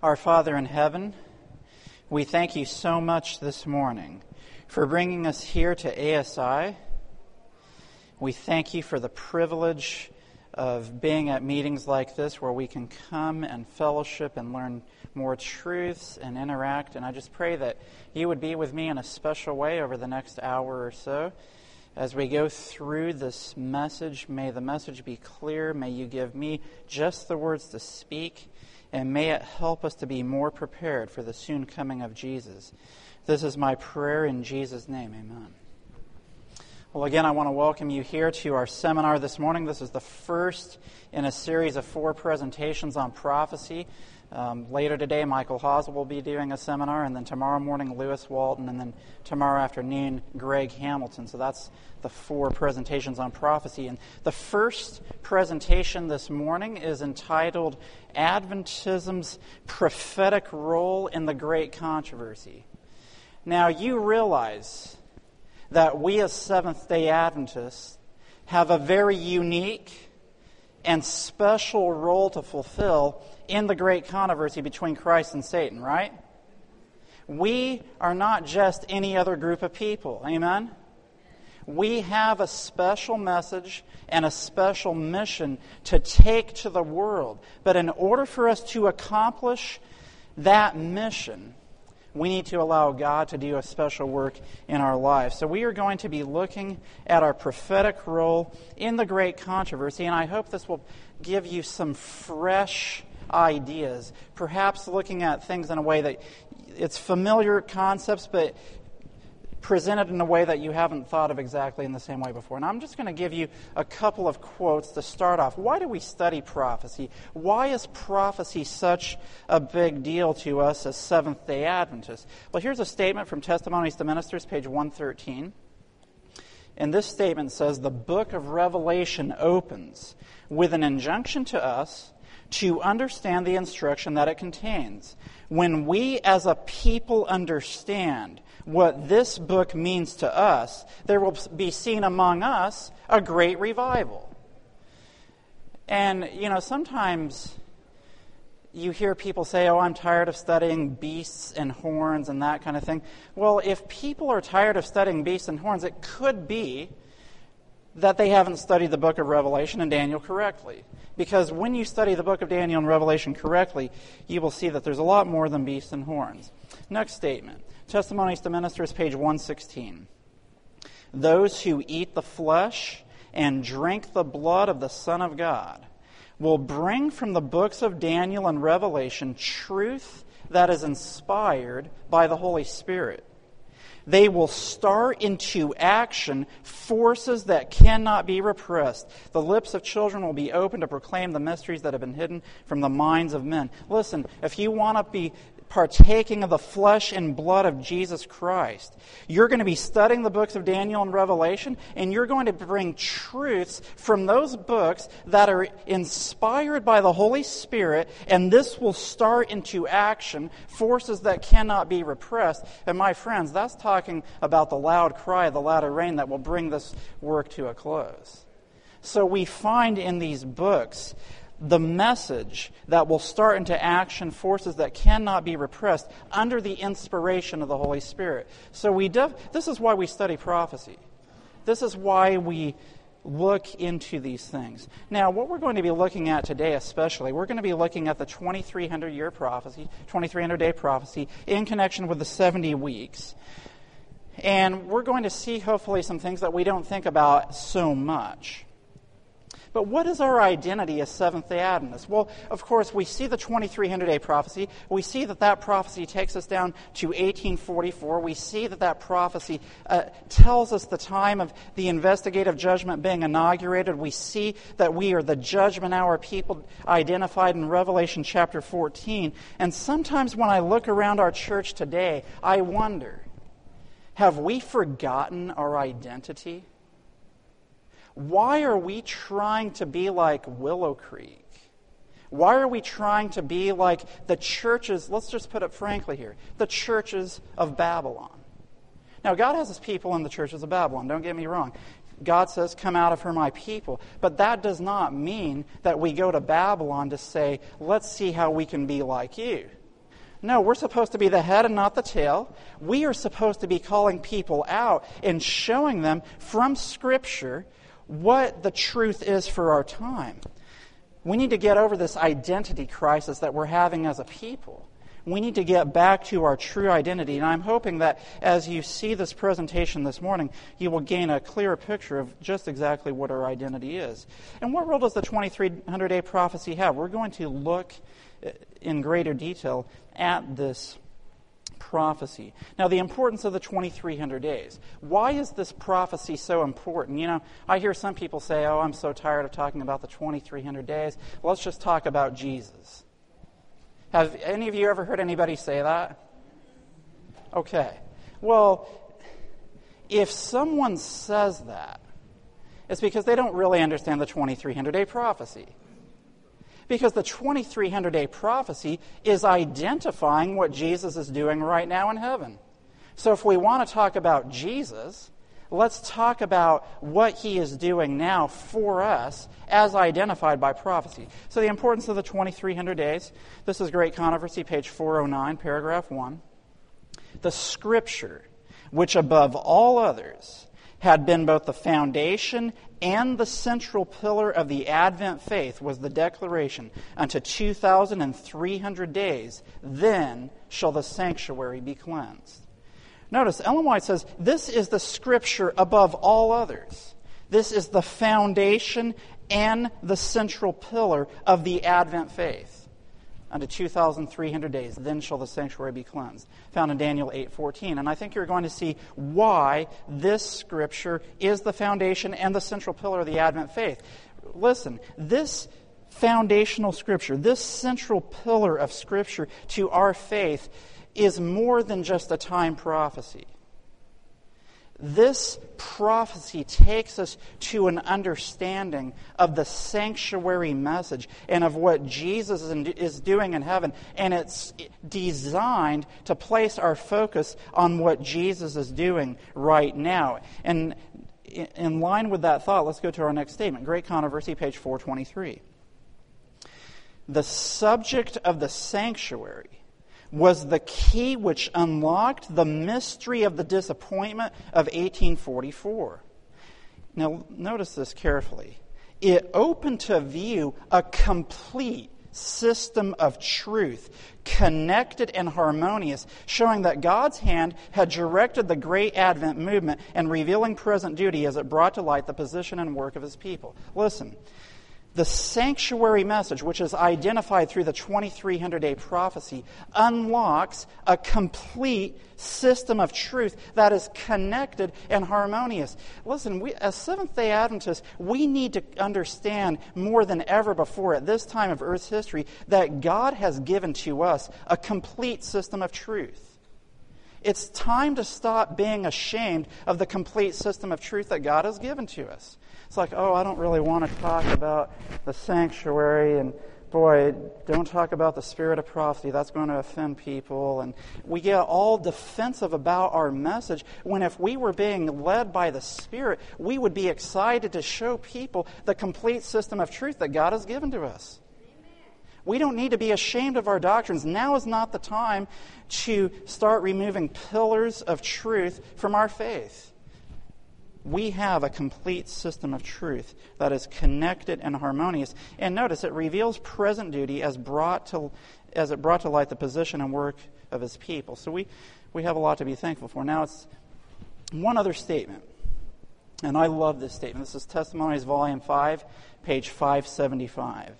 Our Father in heaven, we thank you so much this morning for bringing us here to ASI. We thank you for the privilege of being at meetings like this where we can come and fellowship and learn more truths and interact. And I just pray that you would be with me in a special way over the next hour or so. As we go through this message, may the message be clear. May you give me just the words to speak. And may it help us to be more prepared for the soon coming of Jesus. This is my prayer in Jesus' name. Amen. Well, again, I want to welcome you here to our seminar this morning. This is the first in a series of 4 presentations on prophecy. Later today, Michael Haas will be doing a seminar, and then tomorrow morning, Lewis Walton, and then tomorrow afternoon, Greg Hamilton. So that's the 4 presentations on prophecy. And the first presentation this morning is entitled Adventism's Prophetic Role in the Great Controversy. Now, you realize that we as Seventh-day Adventists have a very unique and special role to fulfill in the great controversy between Christ and Satan, right? We are not just any other group of people, amen? We have a special message and a special mission to take to the world. But in order for us to accomplish that mission, we need to allow God to do a special work in our lives. So we are going to be looking at our prophetic role in the great controversy, and I hope this will give you some fresh ideas, perhaps looking at things in a way that it's familiar concepts, but presented in a way that you haven't thought of exactly in the same way before. And I'm just going to give you a couple of quotes to start off. Why do we study prophecy? Why is prophecy such a big deal to us as Seventh-day Adventists? Well, here's a statement from Testimonies to Ministers, page 113. And this statement says, "The book of Revelation opens with an injunction to us to understand the instruction that it contains. When we as a people understand what this book means to us, there will be seen among us a great revival." And, sometimes you hear people say, "Oh, I'm tired of studying beasts and horns and that kind of thing." Well, if people are tired of studying beasts and horns, it could be that they haven't studied the book of Revelation and Daniel correctly. Because when you study the book of Daniel and Revelation correctly, you will see that there's a lot more than beasts and horns. Next statement, Testimonies to Ministers, page 116. "Those who eat the flesh and drink the blood of the Son of God will bring from the books of Daniel and Revelation truth that is inspired by the Holy Spirit. They will start into action forces that cannot be repressed. The lips of children will be open to proclaim the mysteries that have been hidden from the minds of men." Listen, if you want to be partaking of the flesh and blood of Jesus Christ, you're going to be studying the books of Daniel and Revelation, and you're going to bring truths from those books that are inspired by the Holy Spirit, and this will start into action forces that cannot be repressed. And my friends, that's talking about the loud cry of the latter rain that will bring this work to a close. So we find in these books the message that will start into action forces that cannot be repressed under the inspiration of the Holy Spirit. So this is why we study prophecy. This is why we look into these things. Now, what we're going to be looking at today especially, we're going to be looking at the 2300-year prophecy, 2300-day prophecy in connection with the 70 weeks. And we're going to see hopefully some things that we don't think about so much. But what is our identity as Seventh-day Adventists? Well, of course, we see the 2300-day prophecy. We see that prophecy takes us down to 1844. We see that prophecy tells us the time of the investigative judgment being inaugurated. We see that we are the judgment hour people identified in Revelation chapter 14. And sometimes when I look around our church today, I wonder, have we forgotten our identity? Why are we trying to be like Willow Creek? Why are we trying to be like the churches, let's just put it frankly here, the churches of Babylon? Now, God has His people in the churches of Babylon, don't get me wrong. God says, "Come out of her, my people." But that does not mean that we go to Babylon to say, "Let's see how we can be like you." No, we're supposed to be the head and not the tail. We are supposed to be calling people out and showing them from Scripture what the truth is for our time. We need to get over this identity crisis that we're having as a people. We need to get back to our true identity. And I'm hoping that as you see this presentation this morning, you will gain a clearer picture of just exactly what our identity is. And what role does the 2300-day prophecy have? We're going to look in greater detail at this prophecy. Now, the importance of the 2300 days. Why is this prophecy so important? You know, I hear some people say, oh, I'm so tired of talking about the 2300 days. Well, let's just talk about Jesus. Have any of you ever heard anybody say that? Okay. Well, if someone says that, it's because they don't really understand the 2300-day prophecy. Because the 2300-day prophecy is identifying what Jesus is doing right now in heaven. So if we want to talk about Jesus, let's talk about what he is doing now for us as identified by prophecy. So the importance of the 2300 days. This is Great Controversy, page 409, paragraph 1. The Scripture, which above all others had been both the foundation and the central pillar of the Advent faith, was the declaration, unto 2,300 days, then shall the sanctuary be cleansed. Notice, Ellen White says, this is the Scripture above all others. This is the foundation and the central pillar of the Advent faith. Unto 2,300 days, then shall the sanctuary be cleansed. Found in Daniel 8:14. And I think you're going to see why this Scripture is the foundation and the central pillar of the Advent faith. Listen, this foundational Scripture, this central pillar of Scripture to our faith is more than just a time prophecy. This prophecy takes us to an understanding of the sanctuary message and of what Jesus is doing in heaven. And it's designed to place our focus on what Jesus is doing right now. And in line with that thought, let's go to our next statement. Great Controversy, page 423. The subject of the sanctuary was the key which unlocked the mystery of the disappointment of 1844. Now, notice this carefully. It opened to view a complete system of truth, connected and harmonious, showing that God's hand had directed the great Advent movement and revealing present duty as it brought to light the position and work of His people. Listen. The sanctuary message, which is identified through the 2300-day prophecy, unlocks a complete system of truth that is connected and harmonious. Listen, we, as Seventh-day Adventists, we need to understand more than ever before at this time of Earth's history that God has given to us a complete system of truth. It's time to stop being ashamed of the complete system of truth that God has given to us. It's like, oh, I don't really want to talk about the sanctuary, and boy, don't talk about the spirit of prophecy. That's going to offend people. And we get all defensive about our message, when if we were being led by the Spirit, we would be excited to show people the complete system of truth that God has given to us. We don't need to be ashamed of our doctrines. Now is not the time to start removing pillars of truth from our faith. We have a complete system of truth that is connected and harmonious. And notice, it reveals present duty as it brought to light the position and work of His people. So we have a lot to be thankful for. Now, it's one other statement. And I love this statement. This is Testimonies, Volume 5, page 575.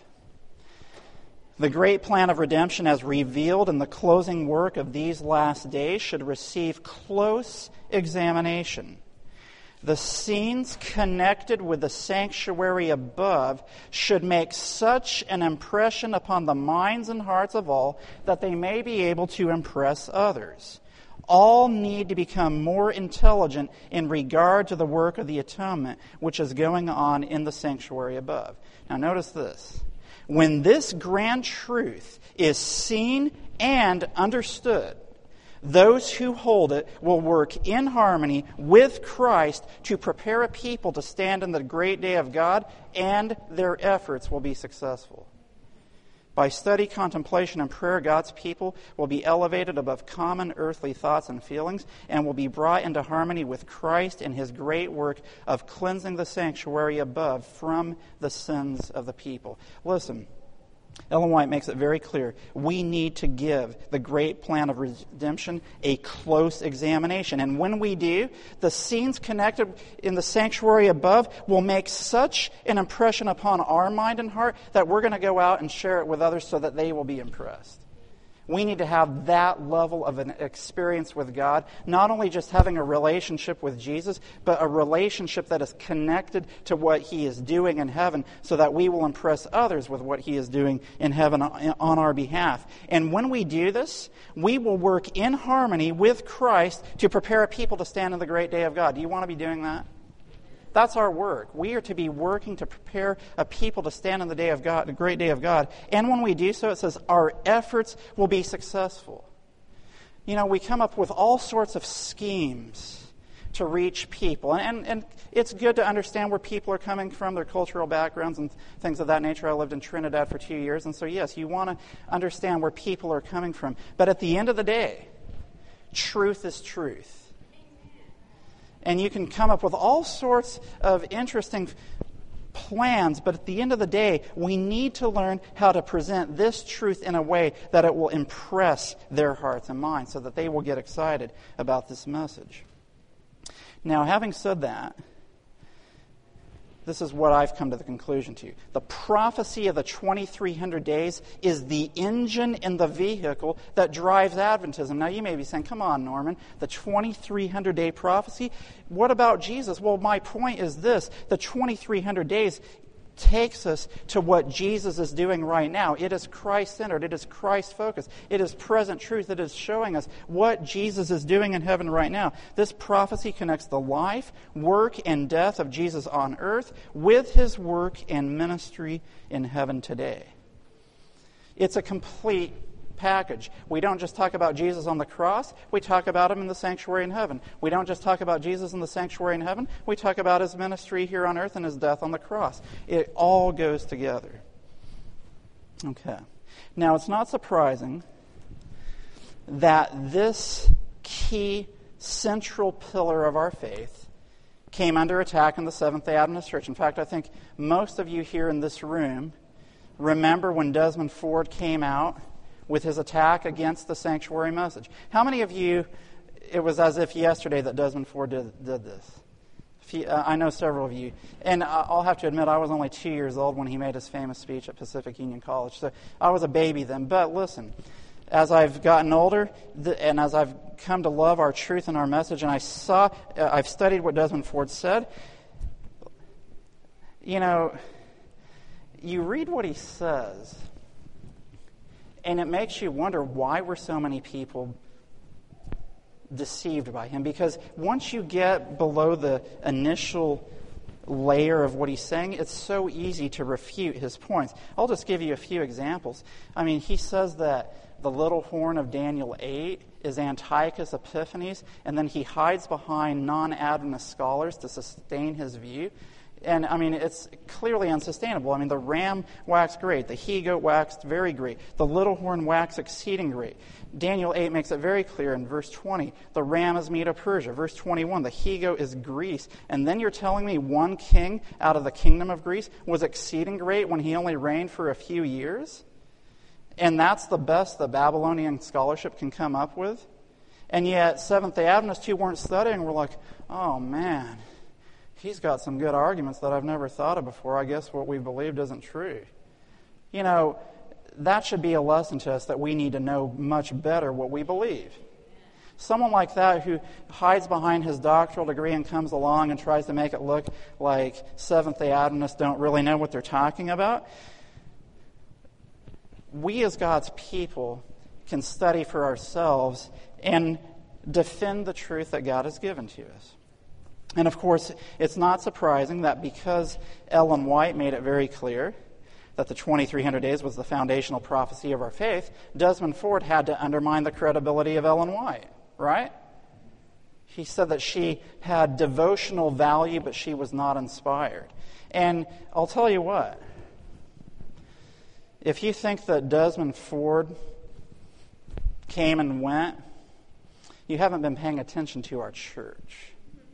The great plan of redemption as revealed in the closing work of these last days should receive close examination. The scenes connected with the sanctuary above should make such an impression upon the minds and hearts of all that they may be able to impress others. All need to become more intelligent in regard to the work of the atonement which is going on in the sanctuary above. Now notice this. When this grand truth is seen and understood, those who hold it will work in harmony with Christ to prepare a people to stand in the great day of God, and their efforts will be successful. By study, contemplation, and prayer, God's people will be elevated above common earthly thoughts and feelings and will be brought into harmony with Christ in His great work of cleansing the sanctuary above from the sins of the people. Listen, Ellen White makes it very clear. We need to give the great plan of redemption a close examination. And when we do, the scenes connected in the sanctuary above will make such an impression upon our mind and heart that we're going to go out and share it with others so that they will be impressed. We need to have that level of an experience with God, not only just having a relationship with Jesus, but a relationship that is connected to what He is doing in heaven so that we will impress others with what He is doing in heaven on our behalf. And when we do this, we will work in harmony with Christ to prepare a people to stand in the great day of God. Do you want to be doing that? That's our work. We are to be working to prepare a people to stand in the day of God, the great day of God. And when we do so, it says our efforts will be successful. You know, we come up with all sorts of schemes to reach people. And it's good to understand where people are coming from, their cultural backgrounds and things of that nature. I lived in Trinidad for 2 years. And so, yes, you want to understand where people are coming from. But at the end of the day, truth is truth. And you can come up with all sorts of interesting plans, but at the end of the day, we need to learn how to present this truth in a way that it will impress their hearts and minds so that they will get excited about this message. Now, having said that, this is what I've come to the conclusion to. The prophecy of the 2300 days is the engine in the vehicle that drives Adventism. Now, you may be saying, come on, Norman, the 2300-day prophecy? What about Jesus? Well, my point is this. The 2300 days takes us to what Jesus is doing right now. It is Christ-centered. It is Christ-focused. It is present truth. It is showing us what Jesus is doing in heaven right now. This prophecy connects the life, work, and death of Jesus on earth with His work and ministry in heaven today. It's a complete package. We don't just talk about Jesus on the cross, we talk about Him in the sanctuary in heaven. We don't just talk about Jesus in the sanctuary in heaven, we talk about His ministry here on earth and His death on the cross. It all goes together. Okay. Now, it's not surprising that this key central pillar of our faith came under attack in the Seventh-day Adventist Church. In fact, I think most of you here in this room remember when Desmond Ford came out with his attack against the sanctuary message. How many of you, it was as if yesterday that Desmond Ford did this? I know several of you. And I'll have to admit, I was only 2 years old when he made his famous speech at Pacific Union College. So I was a baby then. But listen, as I've gotten older and as I've come to love our truth and our message, and I've studied what Desmond Ford said, you know, you read what he says, and it makes you wonder why were so many people deceived by him. Because once you get below the initial layer of what he's saying, it's so easy to refute his points. I'll just give you a few examples. I mean, he says that the little horn of Daniel 8 is Antiochus Epiphanes, and then he hides behind non-Adventist scholars to sustain his view. And, I mean, it's clearly unsustainable. I mean, the ram waxed great. The he-goat waxed very great. The little horn waxed exceeding great. Daniel 8 makes it very clear in verse 20. The ram is Medo Persia. Verse 21, the he-goat is Greece. And then you're telling me one king out of the kingdom of Greece was exceeding great when he only reigned for a few years? And that's the best the Babylonian scholarship can come up with? And yet, Seventh-day Adventists who weren't studying were like, oh, man, he's got some good arguments that I've never thought of before. I guess what we believed isn't true. You know, that should be a lesson to us that we need to know much better what we believe. Someone like that who hides behind his doctoral degree and comes along and tries to make it look like Seventh-day Adventists don't really know what they're talking about. We as God's people can study for ourselves and defend the truth that God has given to us. And of course, it's not surprising that because Ellen White made it very clear that the 2300 days was the foundational prophecy of our faith, Desmond Ford had to undermine the credibility of Ellen White, right? He said that she had devotional value, but she was not inspired. And I'll tell you what, If you think that Desmond Ford came and went, you haven't been paying attention to our church.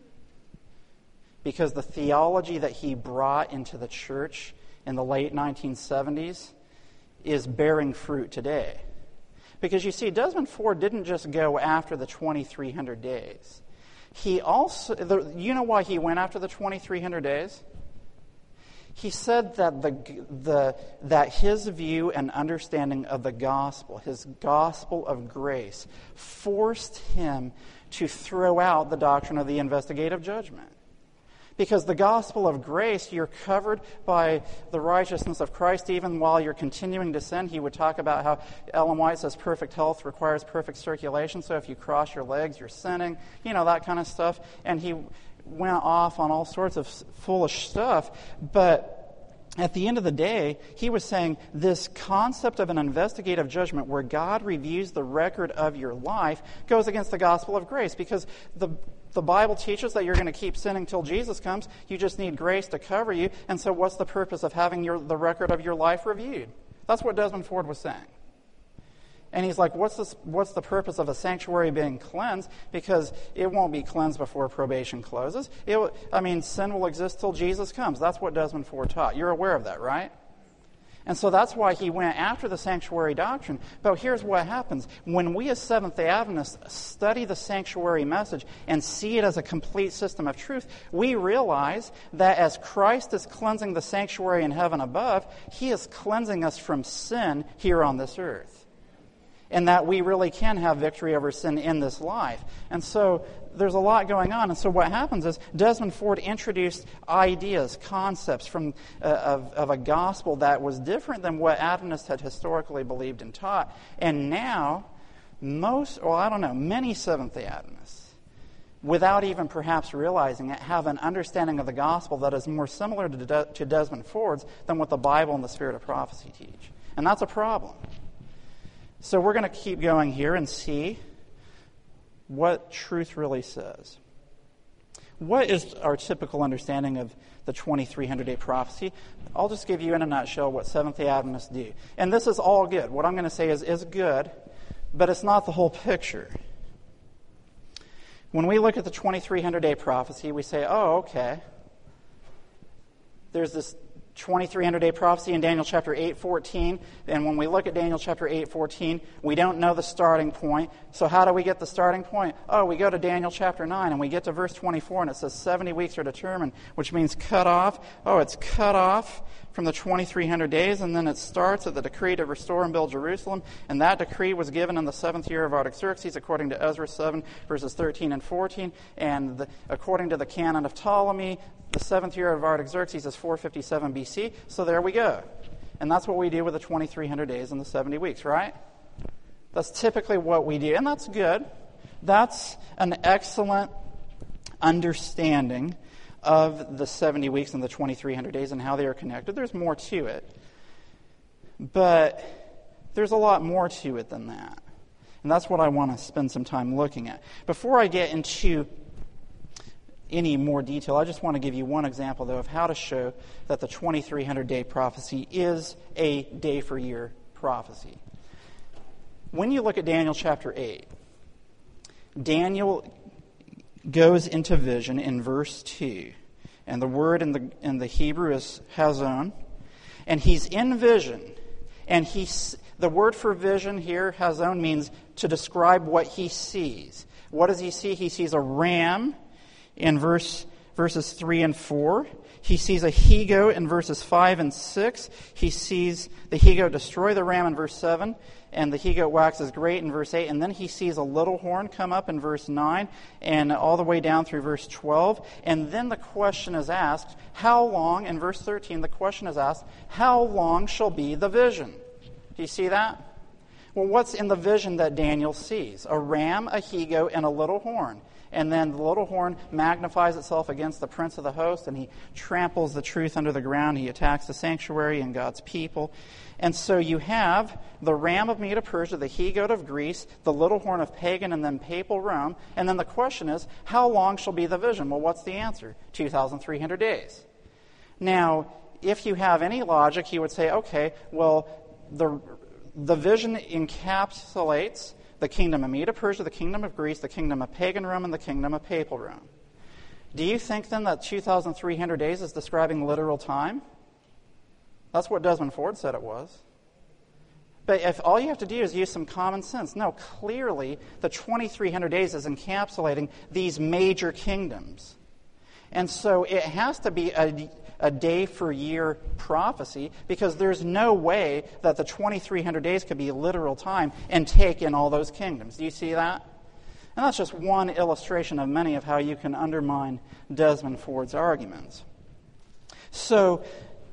Because the theology that he brought into the church in the late 1970s is bearing fruit today. Because you see, Desmond Ford didn't just go after the 2,300 days. He also, you know why he went after the 2,300 days? He said that that his view and understanding of the gospel, his gospel of grace, forced him to throw out the doctrine of the investigative judgment. Because the gospel of grace, you're covered by the righteousness of Christ even while you're continuing to sin. He would talk about how Ellen White says perfect health requires perfect circulation. So if you cross your legs, you're sinning. You know, that kind of stuff. And he went off on all sorts of foolish stuff. But at the end of the day, he was saying this concept of an investigative judgment where God reviews the record of your life goes against the gospel of grace. Because the Bible teaches that you're going to keep sinning till Jesus comes. You just need grace to cover you. And so what's the purpose of having the record of your life reviewed? That's what Desmond Ford was saying. And he's like, what's the purpose of a sanctuary being cleansed? Because it won't be cleansed before probation closes. Sin will exist till Jesus comes. That's what Desmond Ford taught. You're aware of that, right? And so that's why he went after the sanctuary doctrine. But here's what happens. When we as Seventh-day Adventists study the sanctuary message and see it as a complete system of truth, we realize that as Christ is cleansing the sanctuary in heaven above, he is cleansing us from sin here on this earth. And that we really can have victory over sin in this life. And so there's a lot going on. And so what happens is Desmond Ford introduced ideas, concepts of a gospel that was different than what Adventists had historically believed and taught. And now, many Seventh-day Adventists, without even perhaps realizing it, have an understanding of the gospel that is more similar to Desmond Ford's than what the Bible and the Spirit of prophecy teach. And that's a problem. So we're going to keep going here and see what truth really says. What is our typical understanding of the 2,300-day prophecy? I'll just give you in a nutshell what Seventh-day Adventists do. And this is all good. What I'm going to say is good, but it's not the whole picture. When we look at the 2,300-day prophecy, we say, oh, okay, there's this 2,300-day prophecy in Daniel chapter 8:14. And when we look at Daniel chapter 8:14, we don't know the starting point. So how do we get the starting point? Oh, we go to Daniel chapter 9 and we get to verse 24 and it says 70 weeks are determined, which means cut off. Oh, it's cut off from the 2,300 days, and then it starts at the decree to restore and build Jerusalem. And that decree was given in the 7th year of Artaxerxes, according to Ezra 7, verses 13 and 14. And according to the canon of Ptolemy, the 7th year of Artaxerxes is 457 BC. So there we go. And that's what we do with the 2,300 days and the 70 weeks, right? That's typically what we do. And that's good. That's an excellent understanding of the 70 weeks and the 2,300 days and how they are connected. There's more to it. But there's a lot more to it than that. And that's what I want to spend some time looking at. Before I get into any more detail, I just want to give you one example, though, of how to show that the 2,300-day prophecy is a day-for-year prophecy. When you look at Daniel chapter 8, Daniel goes into vision in verse 2. And the word in the Hebrew is hazon. And he's in vision. And the word for vision here, hazon, means to describe what he sees. What does he see? He sees a ram in verses 3 and 4. He sees a he-goat in verses 5 and 6. He sees the he-goat destroy the ram in verse 7. And the he-goat waxes great in verse 8. And then he sees a little horn come up in verse 9 and all the way down through verse 12. And then the question is asked, how long, in verse 13, the question is asked, how long shall be the vision? Do you see that? Well, what's in the vision that Daniel sees? A ram, a he-goat, and a little horn. And then the little horn magnifies itself against the prince of the host, and he tramples the truth under the ground. He attacks the sanctuary and God's people. And so you have the ram of Medo-Persia, the he-goat of Greece, the little horn of pagan, and then papal Rome. And then the question is, how long shall be the vision? Well, what's the answer? 2,300 days. Now, if you have any logic, you would say, okay, well, the vision encapsulates the kingdom of Medo-Persia, the kingdom of Greece, the kingdom of pagan Rome, and the kingdom of papal Rome. Do you think then that 2,300 days is describing literal time? That's what Desmond Ford said it was. But if all you have to do is use some common sense, no, clearly the 2,300 days is encapsulating these major kingdoms. And so it has to be a day-for-year prophecy, because there's no way that the 2,300 days could be literal time and take in all those kingdoms. Do you see that? And that's just one illustration of many of how you can undermine Desmond Ford's arguments. So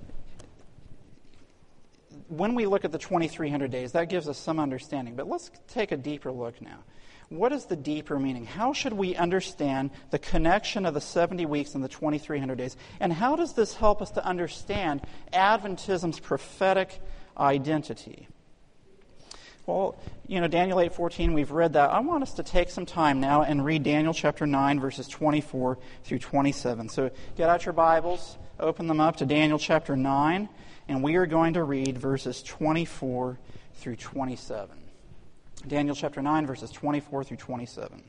when we look at the 2,300 days, that gives us some understanding. But let's take a deeper look now. What is the deeper meaning? How should we understand the connection of the 70 weeks and the 2,300 days? And how does this help us to understand Adventism's prophetic identity? Well, Daniel 8:14, we've read that. I want us to take some time now and read Daniel chapter 9, verses 24 through 27. So get out your Bibles, open them up to Daniel chapter 9, and we are going to read verses 24 through 27. Daniel chapter 9, verses 24 through 27.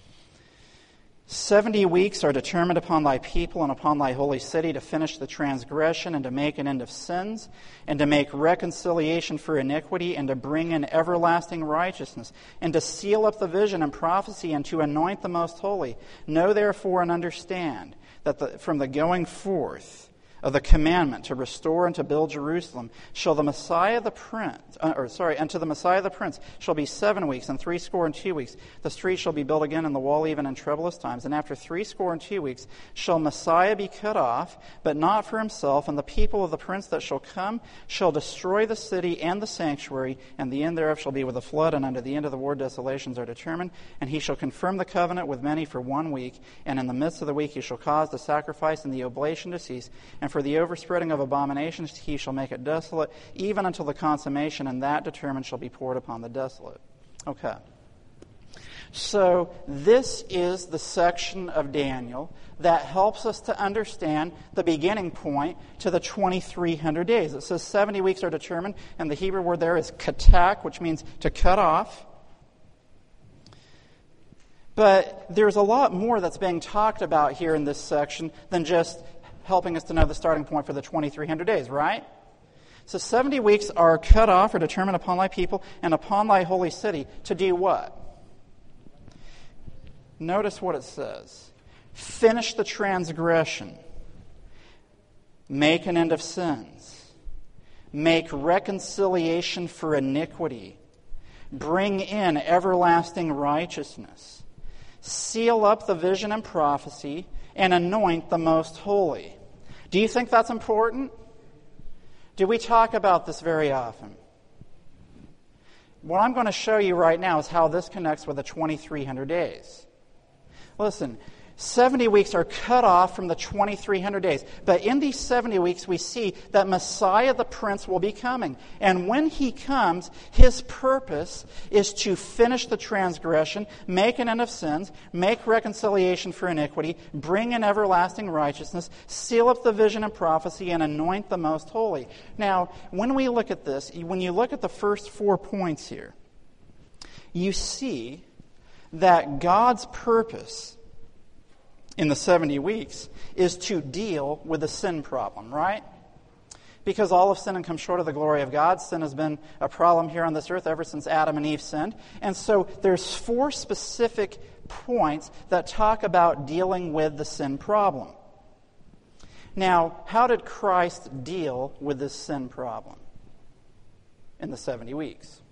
70 weeks are determined upon thy people and upon thy holy city to finish the transgression and to make an end of sins and to make reconciliation for iniquity and to bring in everlasting righteousness and to seal up the vision and prophecy and to anoint the most holy. Know therefore and understand that from the going forth of the commandment to restore and to build Jerusalem, unto the Messiah the Prince shall be 7 weeks and 62 weeks. The street shall be built again and the wall even in troublous times. And after 62 weeks shall Messiah be cut off, but not for himself, and the people of the prince that shall come shall destroy the city and the sanctuary, and the end thereof shall be with a flood, and unto the end of the war desolations are determined. And he shall confirm the covenant with many for 1 week, and in the midst of the week he shall cause the sacrifice and the oblation to cease, and for the overspreading of abominations he shall make it desolate, even until the consummation, and that determined shall be poured upon the desolate. Okay. So this is the section of Daniel that helps us to understand the beginning point to the 2,300 days. It says 70 weeks are determined, and the Hebrew word there is katak, which means to cut off. But there's a lot more that's being talked about here in this section than just helping us to know the starting point for the 2,300 days, right? So 70 weeks are cut off or determined upon thy people and upon thy holy city to do what? Notice what it says. Finish the transgression. Make an end of sins. Make reconciliation for iniquity. Bring in everlasting righteousness. Seal up the vision and prophecy, and anoint the most holy. Do you think that's important? Do we talk about this very often? What I'm going to show you right now is how this connects with the 2,300 days. Listen, 70 weeks are cut off from the 2,300 days. But in these 70 weeks, we see that Messiah the Prince will be coming. And when he comes, his purpose is to finish the transgression, make an end of sins, make reconciliation for iniquity, bring in everlasting righteousness, seal up the vision and prophecy, and anoint the most holy. Now, when we look at this, when you look at the first 4 points here, you see that God's purpose in the 70 weeks is to deal with the sin problem, right? Because all of sin and come short of the glory of God. Sin has been a problem here on this earth ever since Adam and Eve sinned. And so there's 4 specific points that talk about dealing with the sin problem. Now, how did Christ deal with this sin problem in the 70 weeks?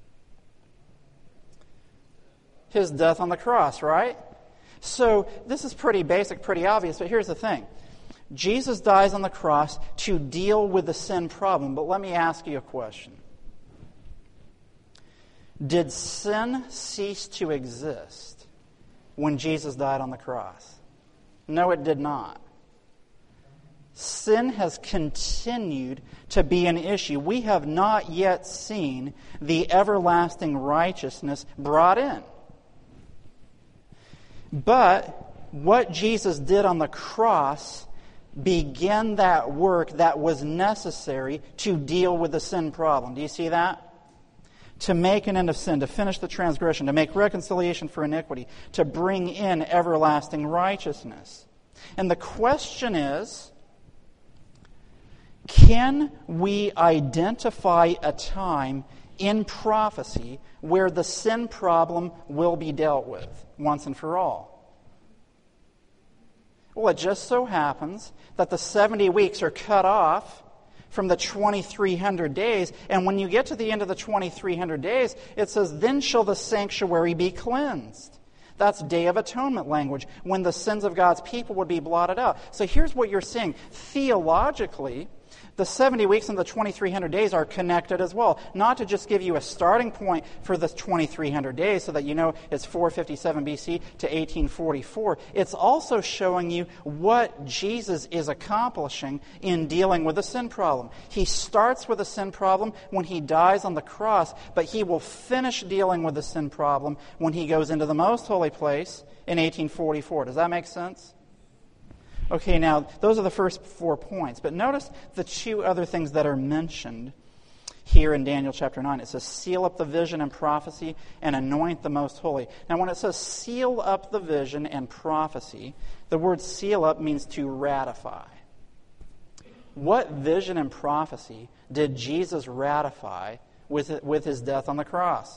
His death on the cross, right? So this is pretty basic, pretty obvious, but here's the thing. Jesus dies on the cross to deal with the sin problem. But let me ask you a question. Did sin cease to exist when Jesus died on the cross? No, it did not. Sin has continued to be an issue. We have not yet seen the everlasting righteousness brought in. But what Jesus did on the cross begin that work that was necessary to deal with the sin problem. Do you see that? To make an end of sin, to finish the transgression, to make reconciliation for iniquity, to bring in everlasting righteousness. And the question is, can we identify a time in prophecy where the sin problem will be dealt with once and for all? Well, it just so happens that the 70 weeks are cut off from the 2,300 days. And when you get to the end of the 2,300 days, it says, then shall the sanctuary be cleansed. That's Day of Atonement language, when the sins of God's people would be blotted out. So here's what you're seeing. Theologically, the 70 weeks and the 2,300 days are connected as well. Not to just give you a starting point for the 2,300 days so that you know it's 457 BC to 1844. It's also showing you what Jesus is accomplishing in dealing with the sin problem. He starts with the sin problem when he dies on the cross, but he will finish dealing with the sin problem when he goes into the most holy place in 1844. Does that make sense? Okay, now, those are the first 4 points. But notice the 2 other things that are mentioned here in Daniel chapter 9. It says, seal up the vision and prophecy and anoint the most holy. Now, when it says seal up the vision and prophecy, the word seal up means to ratify. What vision and prophecy did Jesus ratify with his death on the cross?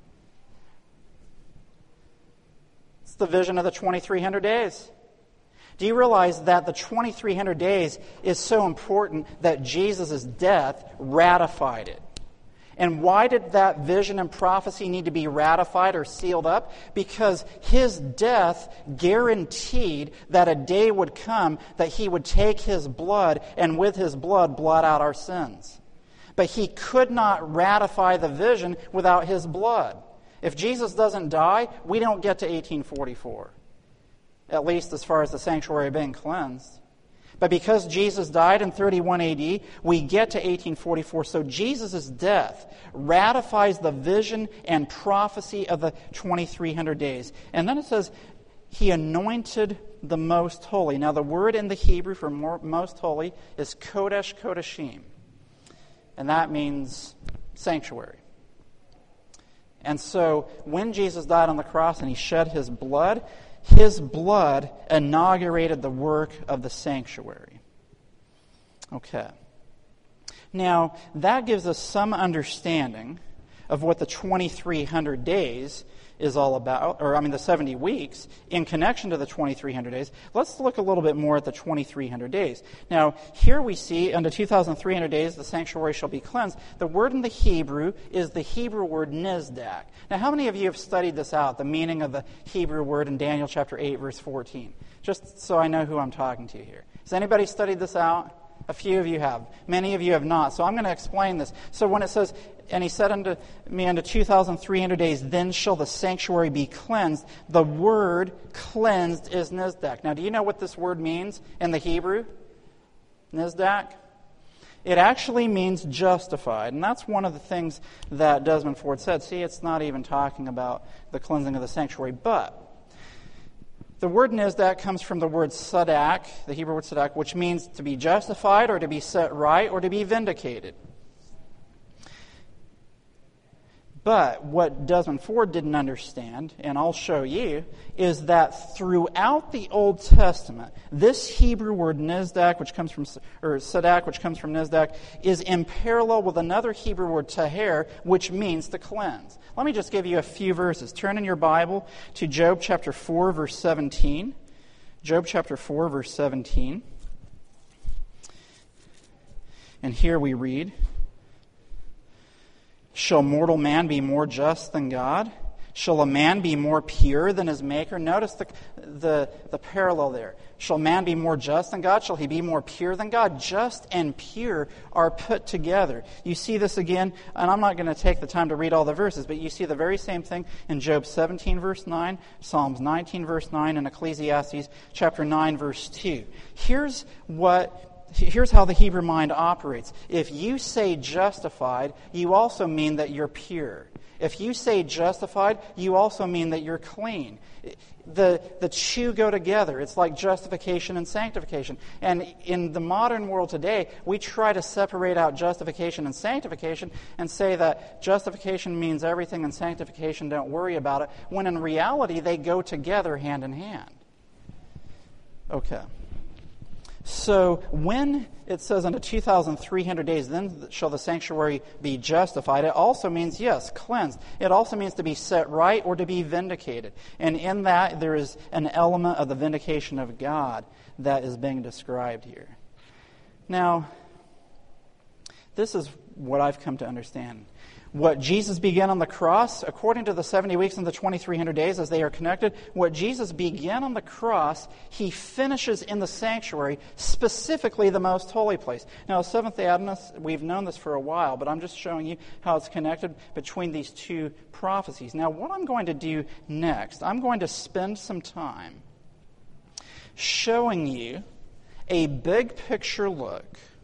It's the vision of the 2,300 days. Do you realize that the 2,300 days is so important that Jesus' death ratified it? And why did that vision and prophecy need to be ratified or sealed up? Because his death guaranteed that a day would come that he would take his blood and with his blood blot out our sins. But he could not ratify the vision without his blood. If Jesus doesn't die, we don't get to 1844. At least as far as the sanctuary being cleansed. But because Jesus died in 31 AD, we get to 1844. So Jesus' death ratifies the vision and prophecy of the 2,300 days. And then it says, he anointed the most holy. Now the word in the Hebrew for most holy is Kodesh Kodeshim. And that means sanctuary. And so when Jesus died on the cross and he shed his blood inaugurated the work of the sanctuary. Okay. Now, that gives us some understanding of what the 2,300 days is all about, the 70 weeks, in connection to the 2,300 days. Let's look a little bit more at the 2,300 days. Now, here we see, unto 2,300 days, the sanctuary shall be cleansed. The word in the Hebrew is the Hebrew word nizdak. Now, how many of you have studied this out, the meaning of the Hebrew word in Daniel chapter 8, verse 14? Just so I know who I'm talking to here. Has anybody studied this out? A few of you have. Many of you have not. So I'm going to explain this. So when it says, and he said unto me, unto 2,300 days, then shall the sanctuary be cleansed. The word cleansed is nizdak. Now, do you know what this word means in the Hebrew? Nizdak? It actually means justified. And that's one of the things that Desmond Ford said. See, it's not even talking about the cleansing of the sanctuary. But the word nizdak comes from the word sadak, the Hebrew word sadak, which means to be justified or to be set right or to be vindicated. But what Desmond Ford didn't understand, and I'll show you, is that throughout the Old Testament, this Hebrew word nizdak, which comes from, or sadak, which comes from nizdak, is in parallel with another Hebrew word taher, which means to cleanse. Let me just give you a few verses. Turn in your Bible to Job chapter 4, verse 17. Job chapter 4, verse 17. And here we read, shall mortal man be more just than God? Shall a man be more pure than his Maker? Notice the parallel there. Shall man be more just than God? Shall he be more pure than God? Just and pure are put together. You see this again, and I'm not going to take the time to read all the verses, but you see the very same thing in Job 17, verse 9, Psalms 19, verse 9, and Ecclesiastes chapter 9, verse 2. Here's how the Hebrew mind operates. If you say justified, you also mean that you're pure. If you say justified, you also mean that you're clean. The two go together. It's like justification and sanctification. And in the modern world today, we try to separate out justification and sanctification and say that justification means everything and sanctification, don't worry about it, when in reality they go together hand in hand. Okay. So when it says unto 2,300 days, then shall the sanctuary be justified, it also means, yes, cleansed. It also means to be set right or to be vindicated. And in that, there is an element of the vindication of God that is being described here. Now, this is what I've come to understand. What Jesus began on the cross, according to the 70 weeks and the 2,300 days as they are connected, what Jesus began on the cross, he finishes in the sanctuary, specifically the most holy place. Now, Seventh-day Adventists, we've known this for a while, but I'm just showing you how it's connected between these two prophecies. Now, what I'm going to do next, I'm going to spend some time showing you a big picture look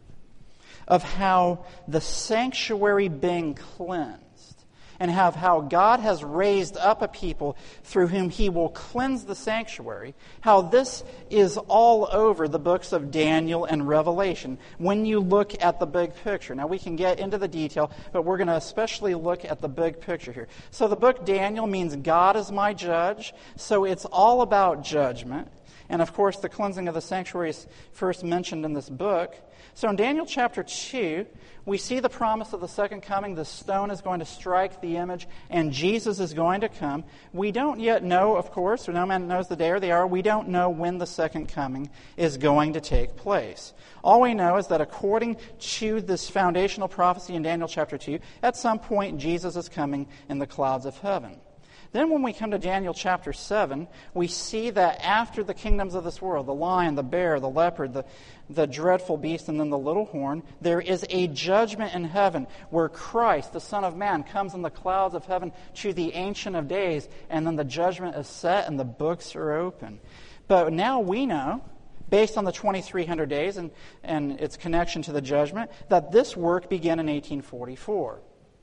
of how the sanctuary being cleansed and how God has raised up a people through whom he will cleanse the sanctuary, how this is all over the books of Daniel and Revelation when you look at the big picture. Now, we can get into the detail, but we're going to especially look at the big picture here. So the book Daniel means God is my judge, so it's all about judgment. And of course, the cleansing of the sanctuary is first mentioned in this book. So in Daniel chapter 2, we see the promise of the second coming. The stone is going to strike the image, and Jesus is going to come. We don't yet know, of course, no man knows the day or the hour. We don't know when the second coming is going to take place. All we know is that according to this foundational prophecy in Daniel chapter 2, at some point Jesus is coming in the clouds of heaven. Then when we come to Daniel chapter 7, we see that after the kingdoms of this world, the lion, the bear, the leopard, the dreadful beast, and then the little horn, there is a judgment in heaven where Christ, the Son of Man, comes in the clouds of heaven to the Ancient of Days, and then the judgment is set and the books are open. But now we know, based on the 2,300 days and its connection to the judgment, that this work began in 1844.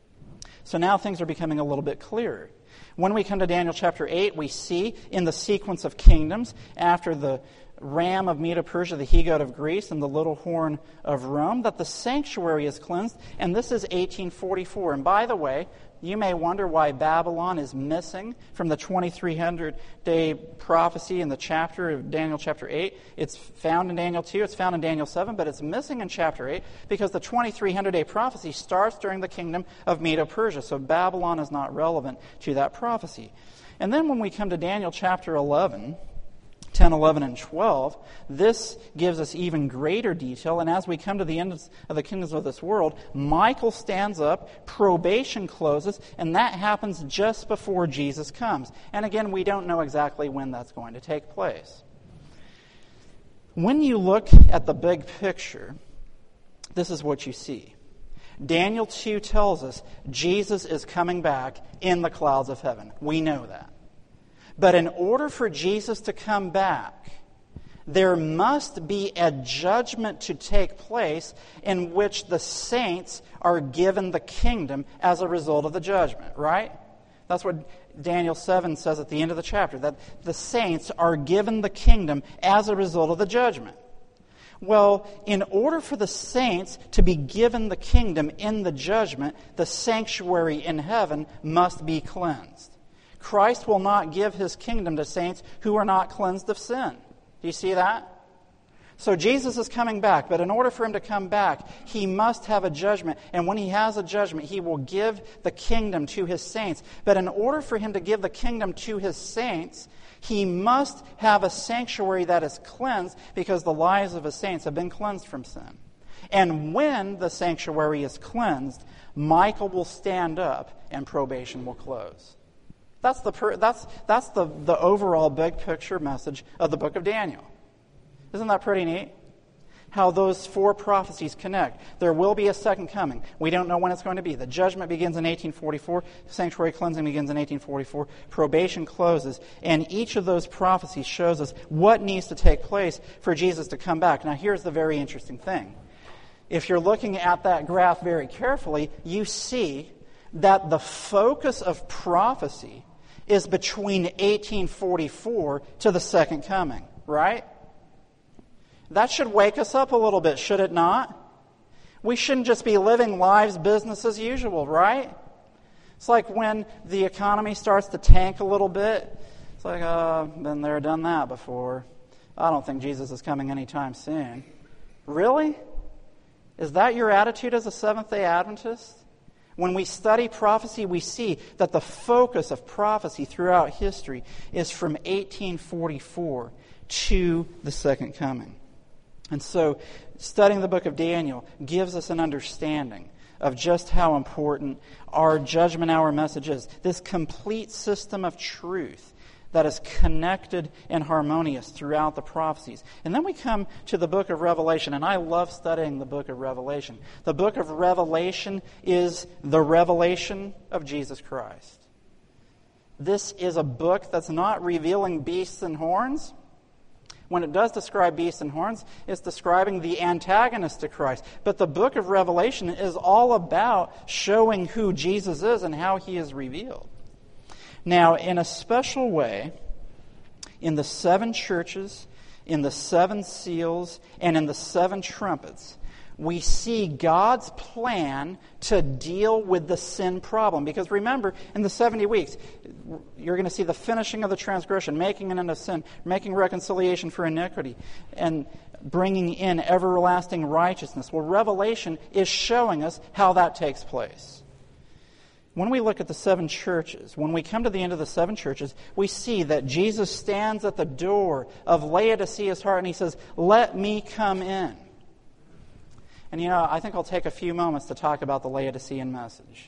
So now things are becoming a little bit clearer. When we come to Daniel chapter 8, we see in the sequence of kingdoms, after the ram of Medo-Persia, the he-goat of Greece, and the little horn of Rome, that the sanctuary is cleansed, and this is 1844. And by the way, you may wonder why Babylon is missing from the 2,300-day prophecy in the chapter of Daniel chapter 8. It's found in Daniel 2, it's found in Daniel 7, but it's missing in chapter 8 because the 2,300-day prophecy starts during the kingdom of Medo-Persia. So Babylon is not relevant to that prophecy. And then when we come to Daniel chapter 11, 10, 11, and 12, this gives us even greater detail. And as we come to the end of the kingdoms of this world, Michael stands up, probation closes, and that happens just before Jesus comes. And again, we don't know exactly when that's going to take place. When you look at the big picture, this is what you see. Daniel 2 tells us Jesus is coming back in the clouds of heaven. We know that. But in order for Jesus to come back, there must be a judgment to take place in which the saints are given the kingdom as a result of the judgment, right? That's what Daniel 7 says at the end of the chapter, that the saints are given the kingdom as a result of the judgment. Well, in order for the saints to be given the kingdom in the judgment, the sanctuary in heaven must be cleansed. Christ will not give his kingdom to saints who are not cleansed of sin. Do you see that? So Jesus is coming back, but in order for him to come back, he must have a judgment. And when he has a judgment, he will give the kingdom to his saints. But in order for him to give the kingdom to his saints, he must have a sanctuary that is cleansed because the lives of his saints have been cleansed from sin. And when the sanctuary is cleansed, Michael will stand up and probation will close. That's the overall big picture message of the book of Daniel. Isn't that pretty neat? How those four prophecies connect. There will be a second coming. We don't know when it's going to be. The judgment begins in 1844. Sanctuary cleansing begins in 1844. Probation closes. And each of those prophecies shows us what needs to take place for Jesus to come back. Now here's the very interesting thing. If you're looking at that graph very carefully, you see that the focus of prophecy is between 1844 to the second coming, right? That should wake us up a little bit, should it not? We shouldn't just be living lives business as usual, right? It's like when the economy starts to tank a little bit. It's like, been there, done that before. I don't think Jesus is coming anytime soon. Really? Is that your attitude as a Seventh-day Adventist? When we study prophecy, we see that the focus of prophecy throughout history is from 1844 to the second coming. And so, studying the book of Daniel gives us an understanding of just how important our judgment hour message is. This complete system of truth that is connected and harmonious throughout the prophecies. And then we come to the book of Revelation, and I love studying the book of Revelation. The book of Revelation is the revelation of Jesus Christ. This is a book that's not revealing beasts and horns. When it does describe beasts and horns, it's describing the antagonist to Christ. But the book of Revelation is all about showing who Jesus is and how he is revealed. Now, in a special way, in the 7 churches, in the 7 seals, and in the 7 trumpets, we see God's plan to deal with the sin problem. Because remember, in the 70 weeks, you're going to see the finishing of the transgression, making an end of sin, making reconciliation for iniquity, and bringing in everlasting righteousness. Well, Revelation is showing us how that takes place. When we look at the 7 churches, when we come to the end of the 7 churches, we see that Jesus stands at the door of Laodicea's heart and he says, "Let me come in." And I think I'll take a few moments to talk about the Laodicean message.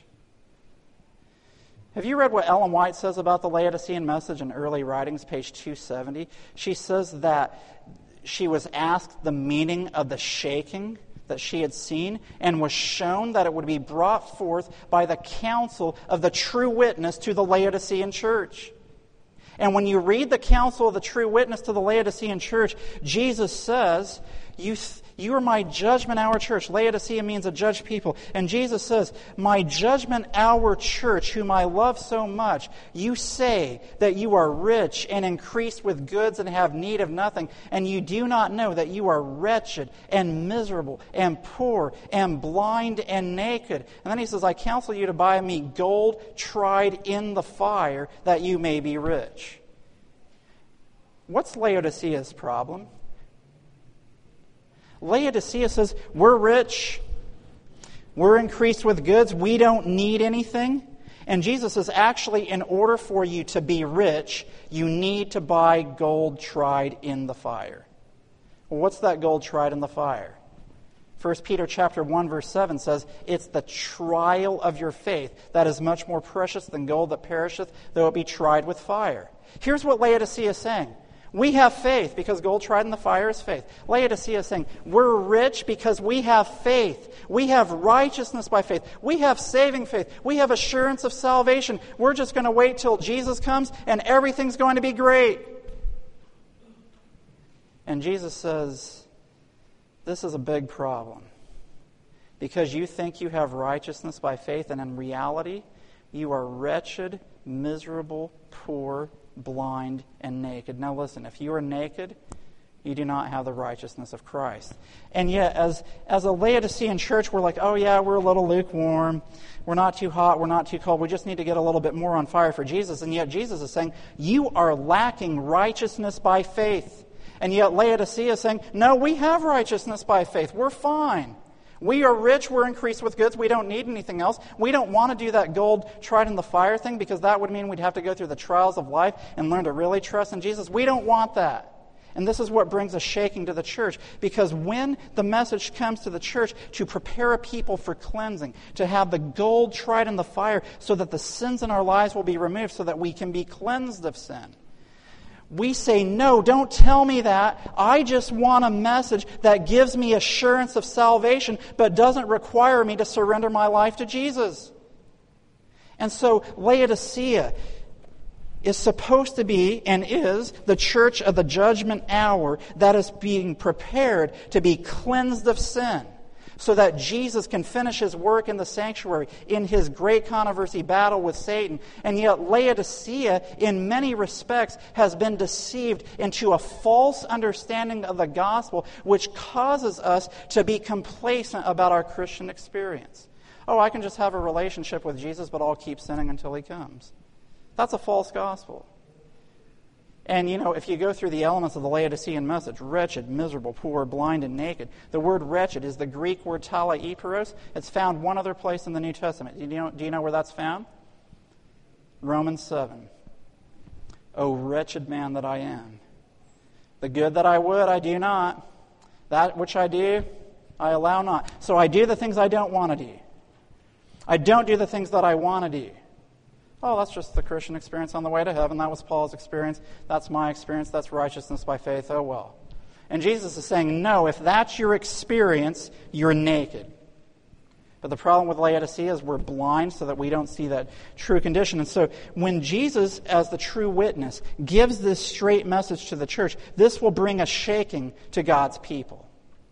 Have you read what Ellen White says about the Laodicean message in Early Writings, page 270? She says that she was asked the meaning of the shaking that she had seen and was shown that it would be brought forth by the counsel of the true witness to the Laodicean church. And when you read the counsel of the true witness to the Laodicean church, Jesus says, you are my judgment hour church. Laodicea means a judged people. And Jesus says, my judgment hour church, whom I love so much, you say that you are rich and increased with goods and have need of nothing, and you do not know that you are wretched and miserable and poor and blind and naked. And then he says, I counsel you to buy me gold tried in the fire, that you may be rich. What's Laodicea's problem? Laodicea says, we're rich, we're increased with goods, we don't need anything. And Jesus says, actually, in order for you to be rich, you need to buy gold tried in the fire. Well, what's that gold tried in the fire? 1 Peter chapter 1, verse 7 says, it's the trial of your faith that is much more precious than gold that perisheth, though it be tried with fire. Here's what Laodicea is saying. We have faith because gold tried in the fire is faith. Laodicea is saying, we're rich because we have faith. We have righteousness by faith. We have saving faith. We have assurance of salvation. We're just going to wait till Jesus comes and everything's going to be great. And Jesus says, this is a big problem. Because you think you have righteousness by faith, and in reality, you are wretched, miserable, poor, blind, and naked. Now listen, if you are naked, you do not have the righteousness of Christ. And yet, as a Laodicean church, we're like, oh yeah, we're a little lukewarm. We're not too hot, we're not too cold. We just need to get a little bit more on fire for Jesus. And yet Jesus is saying, you are lacking righteousness by faith. And yet Laodicea is saying, no, we have righteousness by faith. We're fine. We are rich, we're increased with goods, we don't need anything else. We don't want to do that gold tried in the fire thing because that would mean we'd have to go through the trials of life and learn to really trust in Jesus. We don't want that. And this is what brings a shaking to the church, because when the message comes to the church to prepare a people for cleansing, to have the gold tried in the fire so that the sins in our lives will be removed so that we can be cleansed of sin, we say, no, don't tell me that. I just want a message that gives me assurance of salvation, but doesn't require me to surrender my life to Jesus. And so Laodicea is supposed to be, and is, the church of the judgment hour that is being prepared to be cleansed of sin. so that Jesus can finish his work in the sanctuary in his great controversy battle with Satan. And yet Laodicea, in many respects, has been deceived into a false understanding of the gospel, which causes us to be complacent about our Christian experience. Oh, I can just have a relationship with Jesus, but I'll keep sinning until he comes. That's a false gospel. And, if you go through the elements of the Laodicean message, wretched, miserable, poor, blind, and naked, the word wretched is the Greek word talaiperos. It's found one other place in the New Testament. Do you know where that's found? Romans 7. O wretched man that I am. The good that I would, I do not. That which I do, I allow not. So I do the things I don't want to do. I don't do the things that I want to do. Oh, that's just the Christian experience on the way to heaven. That was Paul's experience. That's my experience. That's righteousness by faith. Oh, well. And Jesus is saying, no, if that's your experience, you're naked. But the problem with Laodicea is we're blind so that we don't see that true condition. And so when Jesus, as the true witness, gives this straight message to the church, this will bring a shaking to God's people.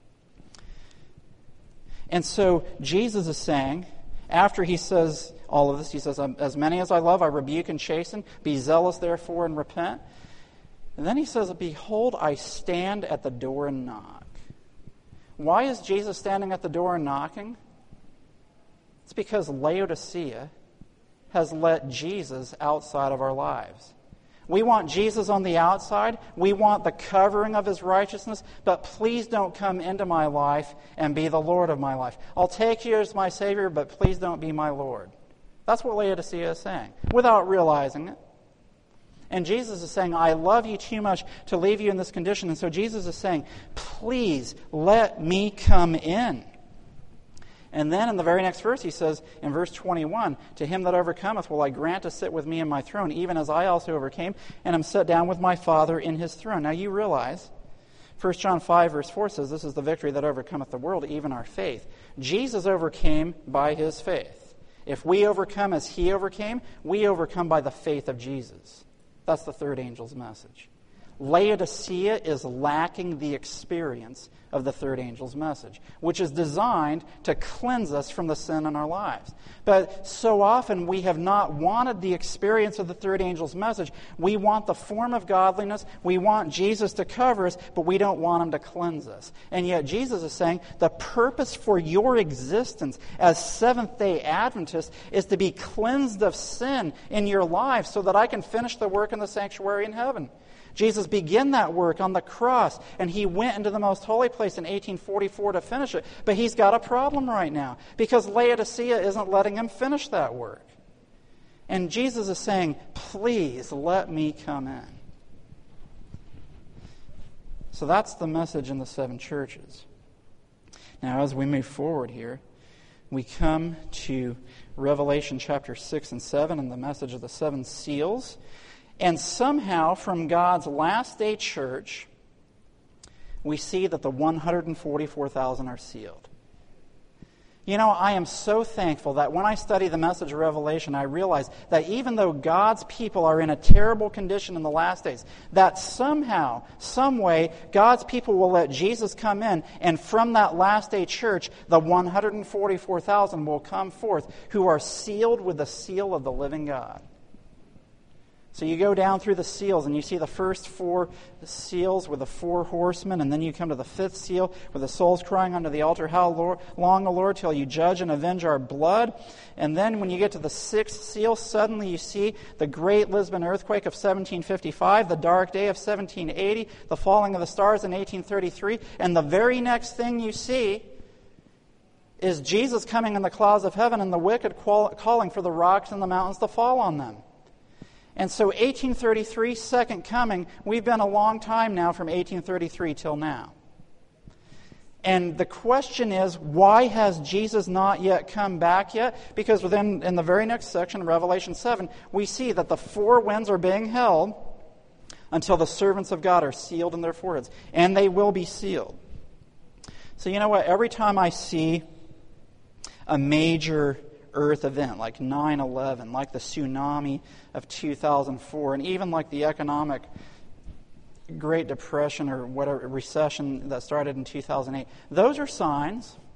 And so Jesus is saying, after he says all of this, he says, as many as I love, I rebuke and chasten. Be zealous, therefore, and repent. And then he says, behold, I stand at the door and knock. Why is Jesus standing at the door and knocking? It's because Laodicea has let Jesus outside of our lives. We want Jesus on the outside. We want the covering of his righteousness. But please don't come into my life and be the Lord of my life. I'll take you as my Savior, but please don't be my Lord. That's what Laodicea is saying, without realizing it. And Jesus is saying, I love you too much to leave you in this condition. And so Jesus is saying, please let me come in. And then in the very next verse, he says, in verse 21, to him that overcometh will I grant to sit with me in my throne, even as I also overcame, and am set down with my Father in his throne. Now you realize, 1 John 5, verse 4 says, this is the victory that overcometh the world, even our faith. Jesus overcame by his faith. If we overcome as he overcame, we overcome by the faith of Jesus. That's the third angel's message. Laodicea is lacking the experience of the third angel's message, which is designed to cleanse us from the sin in our lives. But so often we have not wanted the experience of the third angel's message. We want the form of godliness. We want Jesus to cover us, but we don't want him to cleanse us. And yet Jesus is saying the purpose for your existence as Seventh-day Adventists is to be cleansed of sin in your life so that I can finish the work in the sanctuary in heaven. Jesus began that work on the cross, and he went into the most holy place in 1844 to finish it. But he's got a problem right now because Laodicea isn't letting him finish that work. And Jesus is saying, please let me come in. So that's the message in the seven churches. Now, as we move forward here, we come to Revelation chapter 6 and 7 and the message of the seven seals. And somehow, from God's last day church, we see that the 144,000 are sealed. You know, I am so thankful that when I study the message of Revelation, I realize that even though God's people are in a terrible condition in the last days, that somehow, some way, God's people will let Jesus come in, and from that last day church, the 144,000 will come forth who are sealed with the seal of the living God. So you go down through the seals and you see the first four seals with the four horsemen, and then you come to the fifth seal with the souls crying unto the altar, how long, O Lord, till you judge and avenge our blood? And then when you get to the sixth seal, suddenly you see the great Lisbon earthquake of 1755, the dark day of 1780, the falling of the stars in 1833, and the very next thing you see is Jesus coming in the clouds of heaven and the wicked calling for the rocks and the mountains to fall on them. And so 1833, second coming, we've been a long time now from 1833 till now. And the question is, why has Jesus not yet come back yet? Because within in the very next section, Revelation 7, we see that the four winds are being held until the servants of God are sealed in their foreheads. And they will be sealed. So you know what? Every time I see a major earth event like 9/11, like the tsunami of 2004, and even like the economic Great Depression or whatever recession that started in 2008. Those are signs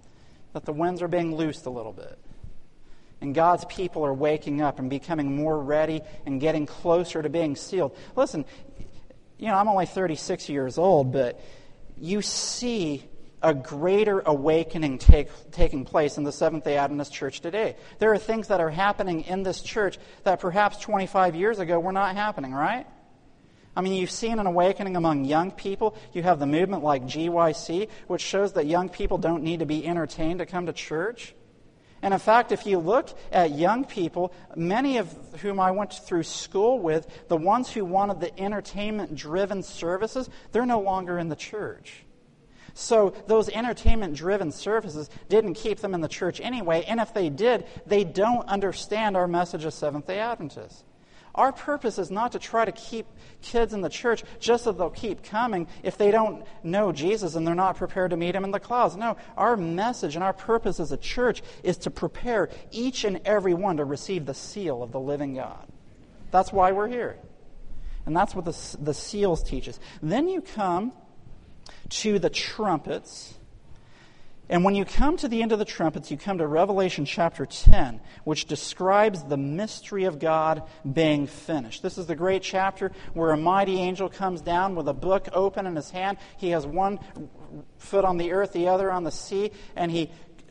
that the winds are being loosed a little bit. And God's people are waking up and becoming more ready and getting closer to being sealed. Listen, I'm only 36 years old, but you see a greater awakening taking place in the Seventh-day Adventist Church today. There are things that are happening in this church that perhaps 25 years ago were not happening, right? I mean, you've seen an awakening among young people. You have the movement like GYC, which shows that young people don't need to be entertained to come to church. And in fact, if you look at young people, many of whom I went through school with, the ones who wanted the entertainment-driven services, they're no longer in the church. So those entertainment-driven services didn't keep them in the church anyway, and if they did, they don't understand our message as Seventh-day Adventists. Our purpose is not to try to keep kids in the church just so they'll keep coming if they don't know Jesus and they're not prepared to meet Him in the clouds. No, our message and our purpose as a church is to prepare each and every one to receive the seal of the living God. That's why we're here. And that's what the seals teach us. Then you come to the trumpets. And when you come to the end of the trumpets, you come to Revelation chapter 10, which describes the mystery of God being finished. This is the great chapter where a mighty angel comes down with a book open in his hand. He has one foot on the earth, the other on the sea, and he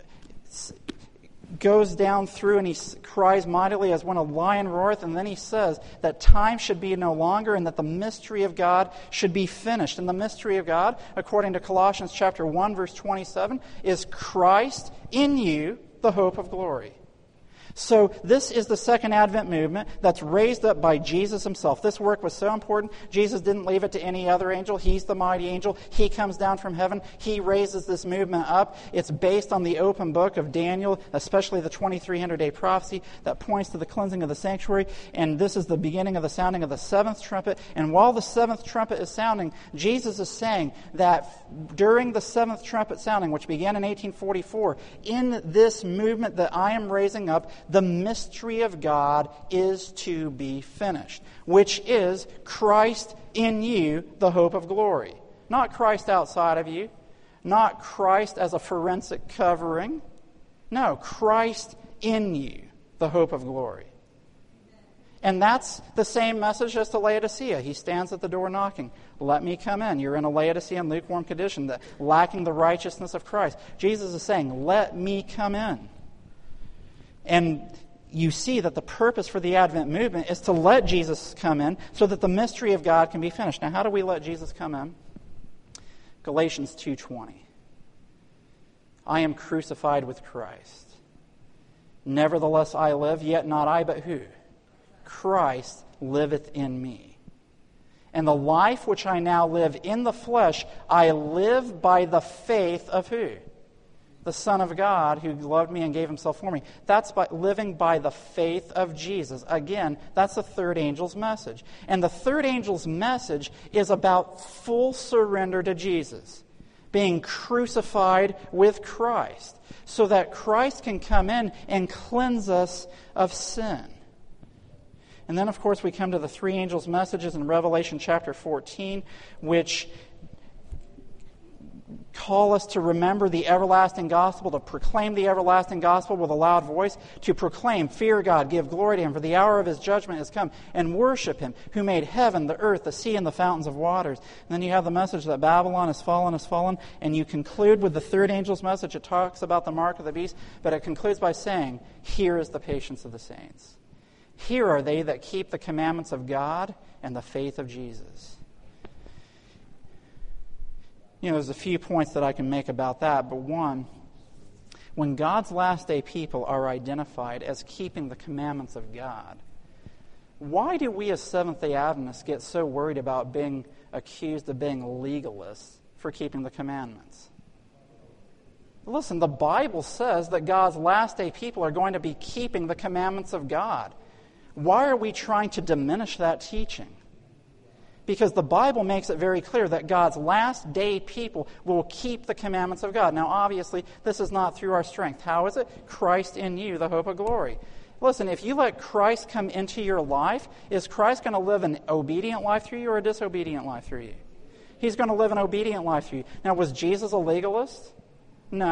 goes down through and he cries mightily as when a lion roareth, and then he says that time should be no longer and that the mystery of God should be finished. And the mystery of God, according to Colossians chapter 1, verse 27, is Christ in you, the hope of glory. So this is the second Advent movement that's raised up by Jesus Himself. This work was so important, Jesus didn't leave it to any other angel. He's the mighty angel. He comes down from heaven. He raises this movement up. It's based on the open book of Daniel, especially the 2300-day prophecy that points to the cleansing of the sanctuary. And this is the beginning of the sounding of the seventh trumpet. And while the seventh trumpet is sounding, Jesus is saying that during the seventh trumpet sounding, which began in 1844, in this movement that I am raising up, the mystery of God is to be finished, which is Christ in you, the hope of glory. Not Christ outside of you, not Christ as a forensic covering. No, Christ in you, the hope of glory. And that's the same message as to Laodicea. He stands at the door knocking. Let me come in. You're in a Laodicean lukewarm condition, lacking the righteousness of Christ. Jesus is saying, let me come in. And you see that the purpose for the Advent movement is to let Jesus come in so that the mystery of God can be finished. Now, how do we let Jesus come in? Galatians 2:20. I am crucified with Christ. Nevertheless I live, yet not I, but who? Christ liveth in me. And the life which I now live in the flesh, I live by the faith of who? The Son of God who loved me and gave Himself for me. That's by living by the faith of Jesus. Again, that's the third angel's message. And the third angel's message is about full surrender to Jesus. Being crucified with Christ. So that Christ can come in and cleanse us of sin. And then, of course, we come to the three angels' messages in Revelation chapter 14, which call us to remember the everlasting gospel, to proclaim the everlasting gospel with a loud voice, to proclaim, fear God, give glory to Him, for the hour of His judgment has come, and worship Him, who made heaven, the earth, the sea, and the fountains of waters. And then you have the message that Babylon is fallen, and you conclude with the third angel's message. It talks about the mark of the beast, but it concludes by saying, here is the patience of the saints. Here are they that keep the commandments of God and the faith of Jesus. There's a few points that I can make about that, but one, when God's last day people are identified as keeping the commandments of God, why do we as Seventh-day Adventists get so worried about being accused of being legalists for keeping the commandments? Listen, the Bible says that God's last day people are going to be keeping the commandments of God. Why are we trying to diminish that teaching? Because the Bible makes it very clear that God's last day people will keep the commandments of God. Now, obviously, this is not through our strength. How is it? Christ in you, the hope of glory. Listen, if you let Christ come into your life, is Christ going to live an obedient life through you or a disobedient life through you? He's going to live an obedient life through you. Now, was Jesus a legalist? No.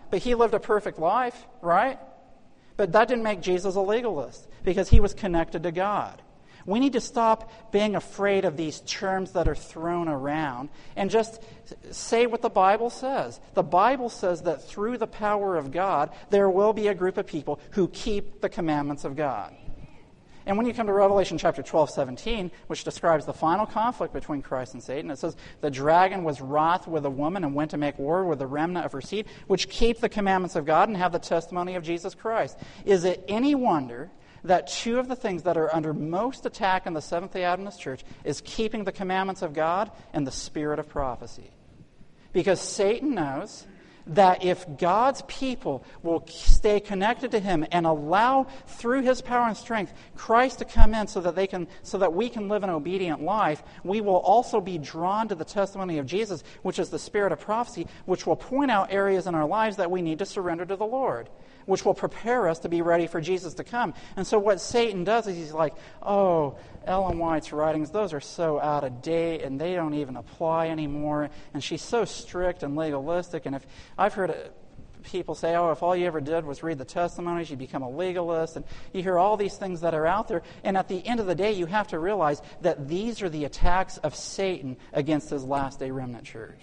but he lived a perfect life, right? But that didn't make Jesus a legalist because he was connected to God. We need to stop being afraid of these terms that are thrown around and just say what the Bible says. The Bible says that through the power of God, there will be a group of people who keep the commandments of God. And when you come to Revelation chapter 12:17, which describes the final conflict between Christ and Satan, it says, the dragon was wroth with a woman and went to make war with the remnant of her seed, which keep the commandments of God and have the testimony of Jesus Christ. Is it any wonder that two of the things that are under most attack in the Seventh-day Adventist Church is keeping the commandments of God and the spirit of prophecy? Because Satan knows that if God's people will stay connected to him and allow, through his power and strength, Christ to come in so that we can live an obedient life, we will also be drawn to the testimony of Jesus, which is the spirit of prophecy, which will point out areas in our lives that we need to surrender to the Lord, which will prepare us to be ready for Jesus to come. And so what Satan does is he's like, oh, Ellen White's writings, those are so out of date and they don't even apply anymore. And she's so strict and legalistic. And if I've heard people say, oh, if all you ever did was read the testimonies, you'd become a legalist. And you hear all these things that are out there. And at the end of the day, you have to realize that these are the attacks of Satan against his last day remnant church.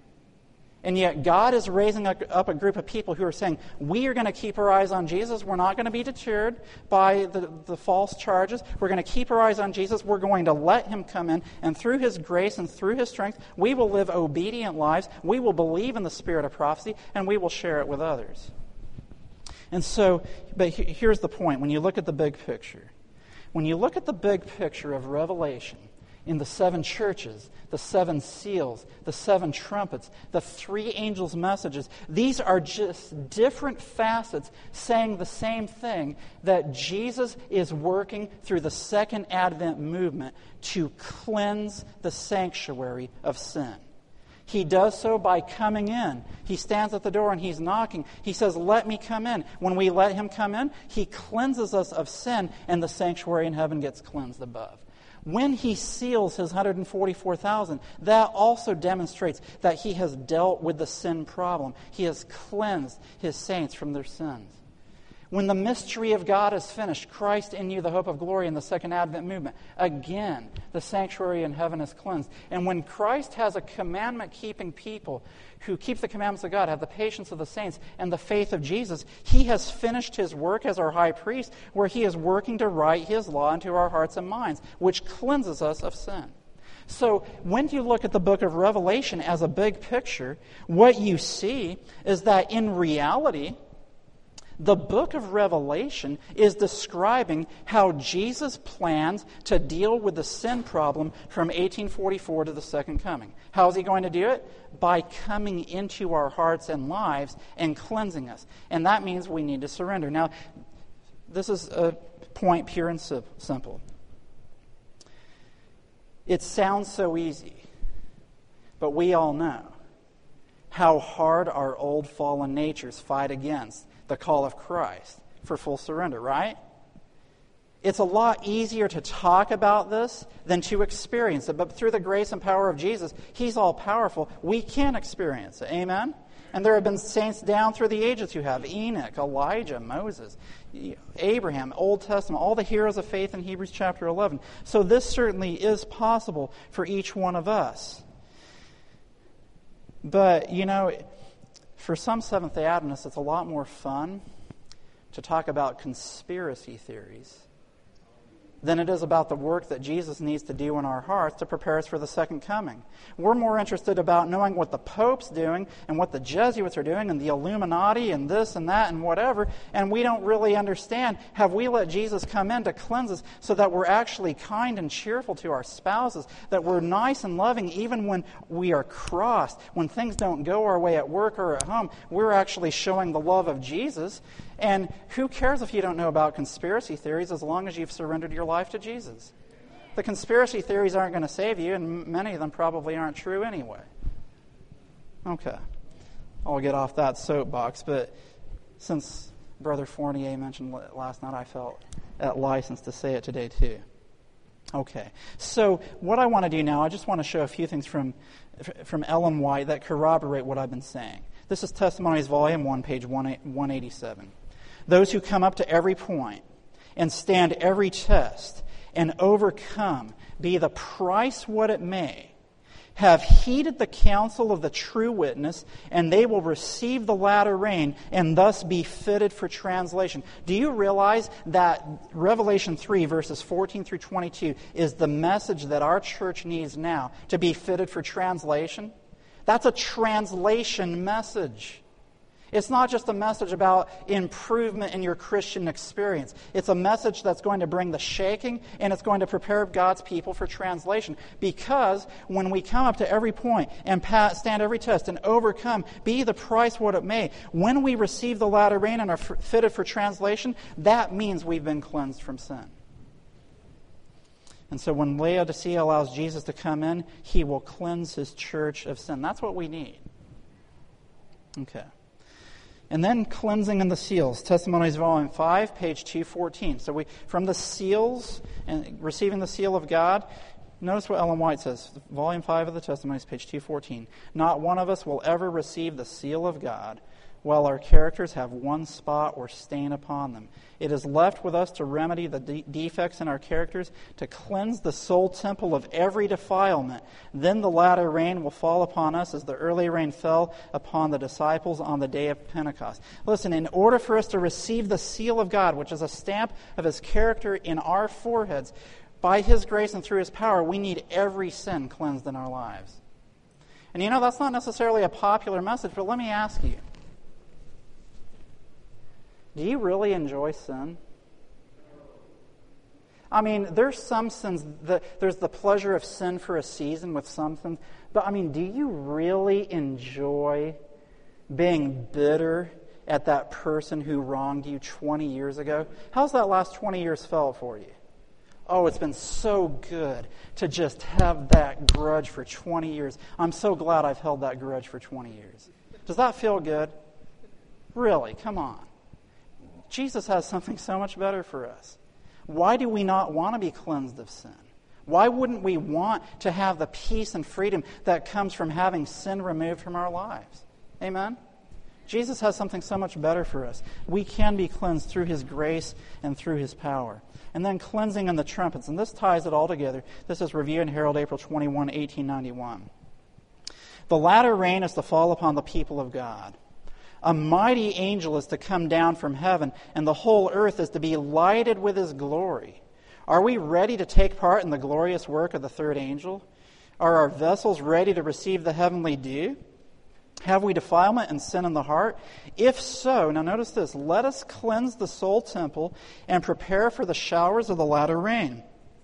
And yet God is raising up a group of people who are saying, we are going to keep our eyes on Jesus. We're not going to be deterred by the false charges. We're going to keep our eyes on Jesus. We're going to let him come in. And through his grace and through his strength, we will live obedient lives. We will believe in the spirit of prophecy, and we will share it with others. And so, but here's the point. When you look at the big picture, when you look at the big picture of Revelation, in the 7 churches, the 7 seals, the 7 trumpets, the 3 angels' messages, these are just different facets saying the same thing, that Jesus is working through the Second Advent movement to cleanse the sanctuary of sin. He does so by coming in. He stands at the door and he's knocking. He says, let me come in. When we let him come in, he cleanses us of sin, and the sanctuary in heaven gets cleansed above. When he seals his 144,000, that also demonstrates that he has dealt with the sin problem. He has cleansed his saints from their sins. When the mystery of God is finished, Christ in you, the hope of glory, in the Second Advent movement, again, the sanctuary in heaven is cleansed. And when Christ has a commandment-keeping people who keep the commandments of God, have the patience of the saints, and the faith of Jesus, he has finished his work as our high priest, where he is working to write his law into our hearts and minds, which cleanses us of sin. So when you look at the book of Revelation as a big picture, what you see is that in reality, the book of Revelation is describing how Jesus plans to deal with the sin problem from 1844 to the second coming. How is he going to do it? By coming into our hearts and lives and cleansing us. And that means we need to surrender. Now, this is a point pure and simple. It sounds so easy, but we all know how hard our old fallen natures fight against the call of Christ for full surrender, right? It's a lot easier to talk about this than to experience it. But through the grace and power of Jesus, he's all powerful. We can experience it. Amen? And there have been saints down through the ages who have. Enoch, Elijah, Moses, Abraham, Old Testament, all the heroes of faith in Hebrews chapter 11. So this certainly is possible for each one of us. But, for some Seventh-day Adventists, it's a lot more fun to talk about conspiracy theories than it is about the work that Jesus needs to do in our hearts to prepare us for the second coming. We're more interested about knowing what the Pope's doing and what the Jesuits are doing and the Illuminati and this and that and whatever, and we don't really understand, have we let Jesus come in to cleanse us so that we're actually kind and cheerful to our spouses, that we're nice and loving even when we are crossed, when things don't go our way at work or at home, we're actually showing the love of Jesus. And who cares if you don't know about conspiracy theories as long as you've surrendered your life to Jesus? The conspiracy theories aren't going to save you, and many of them probably aren't true anyway. Okay. I'll get off that soapbox, but since Brother Fournier mentioned it last night, I felt at license to say it today too. Okay. So what I want to do now, I just want to show a few things from Ellen White that corroborate what I've been saying. This is Testimonies, Volume 1, page 187. Those who come up to every point and stand every test and overcome, be the price what it may, have heeded the counsel of the true witness, and they will receive the latter rain and thus be fitted for translation. Do you realize that Revelation 3, verses 14 through 22, is the message that our church needs now to be fitted for translation? That's a translation message. It's not just a message about improvement in your Christian experience. It's a message that's going to bring the shaking, and it's going to prepare God's people for translation. Because when we come up to every point and stand every test and overcome, be the price what it may, when we receive the latter rain and are fitted for translation, that means we've been cleansed from sin. And so when Laodicea allows Jesus to come in, he will cleanse his church of sin. That's what we need. Okay. And then cleansing and the seals. Testimonies, Volume 5, page 214. So from the seals and receiving the seal of God, notice what Ellen White says. Volume 5 of the Testimonies, page 214. Not one of us will ever receive the seal of God while our characters have one spot or stain upon them. It is left with us to remedy the defects in our characters, to cleanse the soul temple of every defilement. Then the latter rain will fall upon us as the early rain fell upon the disciples on the day of Pentecost. Listen, in order for us to receive the seal of God, which is a stamp of his character in our foreheads, by his grace and through his power, we need every sin cleansed in our lives. And you know, that's not necessarily a popular message, but let me ask you, do you really enjoy sin? I mean, there's some sins, there's the pleasure of sin for a season with some sins, but I mean, do you really enjoy being bitter at that person who wronged you 20 years ago? How's that last 20 years felt for you? Oh, it's been so good to just have that grudge for 20 years. I'm so glad I've held that grudge for 20 years. Does that feel good? Really, come on. Jesus has something so much better for us. Why do we not want to be cleansed of sin? Why wouldn't we want to have the peace and freedom that comes from having sin removed from our lives? Amen? Jesus has something so much better for us. We can be cleansed through his grace and through his power. And then cleansing and the trumpets. And this ties it all together. This is Review and Herald, April 21, 1891. The latter rain is to fall upon the people of God. A mighty angel is to come down from heaven, and the whole earth is to be lighted with his glory. Are we ready to take part in the glorious work of the third angel? Are our vessels ready to receive the heavenly dew? Have we defilement and sin in the heart? If so, now notice this, let us cleanse the soul temple and prepare for the showers of the latter rain.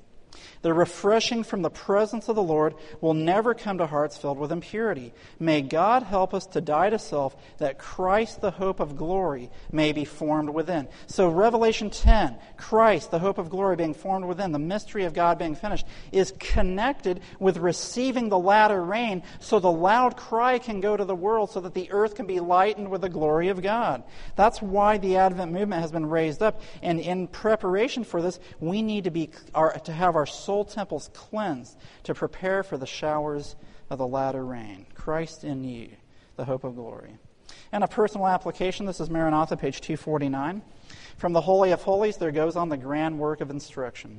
The refreshing from the presence of the Lord will never come to hearts filled with impurity. May God help us to die to self, that Christ, the hope of glory, may be formed within. So Revelation 10, Christ, the hope of glory, being formed within, the mystery of God being finished, is connected with receiving the latter rain, so the loud cry can go to the world, so that the earth can be lightened with the glory of God. That's why the Advent movement has been raised up. And in preparation for this, we need to have our soul temples cleansed to prepare for the showers of the latter rain. Christ in you, the hope of glory. And a personal application, this is Maranatha, page 249. From the Holy of Holies, there goes on the grand work of instruction.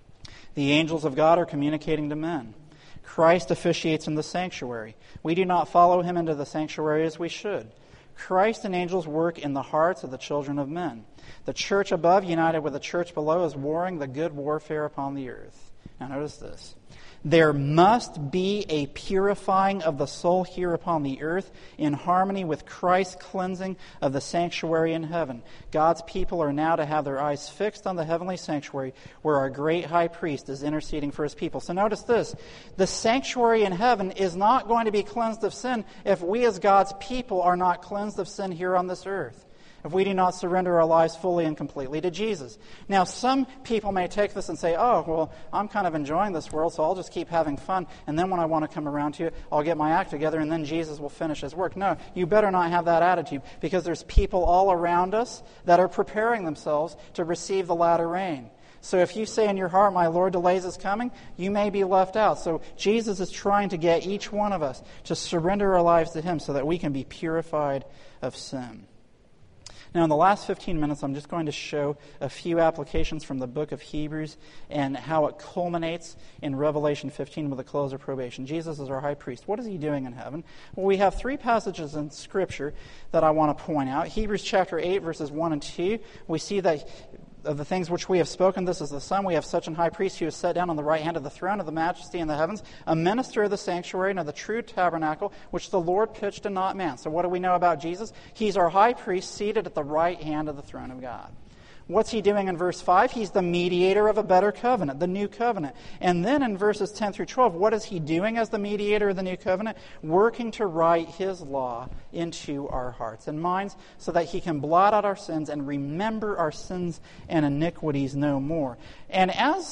The angels of God are communicating to men. Christ officiates in the sanctuary. We do not follow him into the sanctuary as we should. Christ and angels work in the hearts of the children of men. The church above, united with the church below, is warring the good warfare upon the earth. Now notice this. There must be a purifying of the soul here upon the earth in harmony with Christ's cleansing of the sanctuary in heaven. God's people are now to have their eyes fixed on the heavenly sanctuary where our great high priest is interceding for his people. So notice this. The sanctuary in heaven is not going to be cleansed of sin if we as God's people are not cleansed of sin here on this earth, if we do not surrender our lives fully and completely to Jesus. Now, some people may take this and say, oh, well, I'm kind of enjoying this world, so I'll just keep having fun, and then when I want to come around to it, I'll get my act together, and then Jesus will finish his work. No, you better not have that attitude, because there's people all around us that are preparing themselves to receive the latter rain. So if you say in your heart, my Lord delays his coming, you may be left out. So Jesus is trying to get each one of us to surrender our lives to him so that we can be purified of sin. Now, in the last 15 minutes, I'm just going to show a few applications from the book of Hebrews and how it culminates in Revelation 15 with the close of probation. Jesus is our high priest. What is he doing in heaven? Well, we have three passages in Scripture that I want to point out. Hebrews chapter 8, verses 1 and 2, we see that of the things which we have spoken, this is the Son. We have such an high priest who is set down on the right hand of the throne of the majesty in the heavens, a minister of the sanctuary and of the true tabernacle, which the Lord pitched and not man. So what do we know about Jesus? He's our high priest seated at the right hand of the throne of God. What's he doing in verse 5? He's the mediator of a better covenant, the new covenant. And then in verses 10 through 12, what is he doing as the mediator of the new covenant? Working to write his law into our hearts and minds so that he can blot out our sins and remember our sins and iniquities no more. And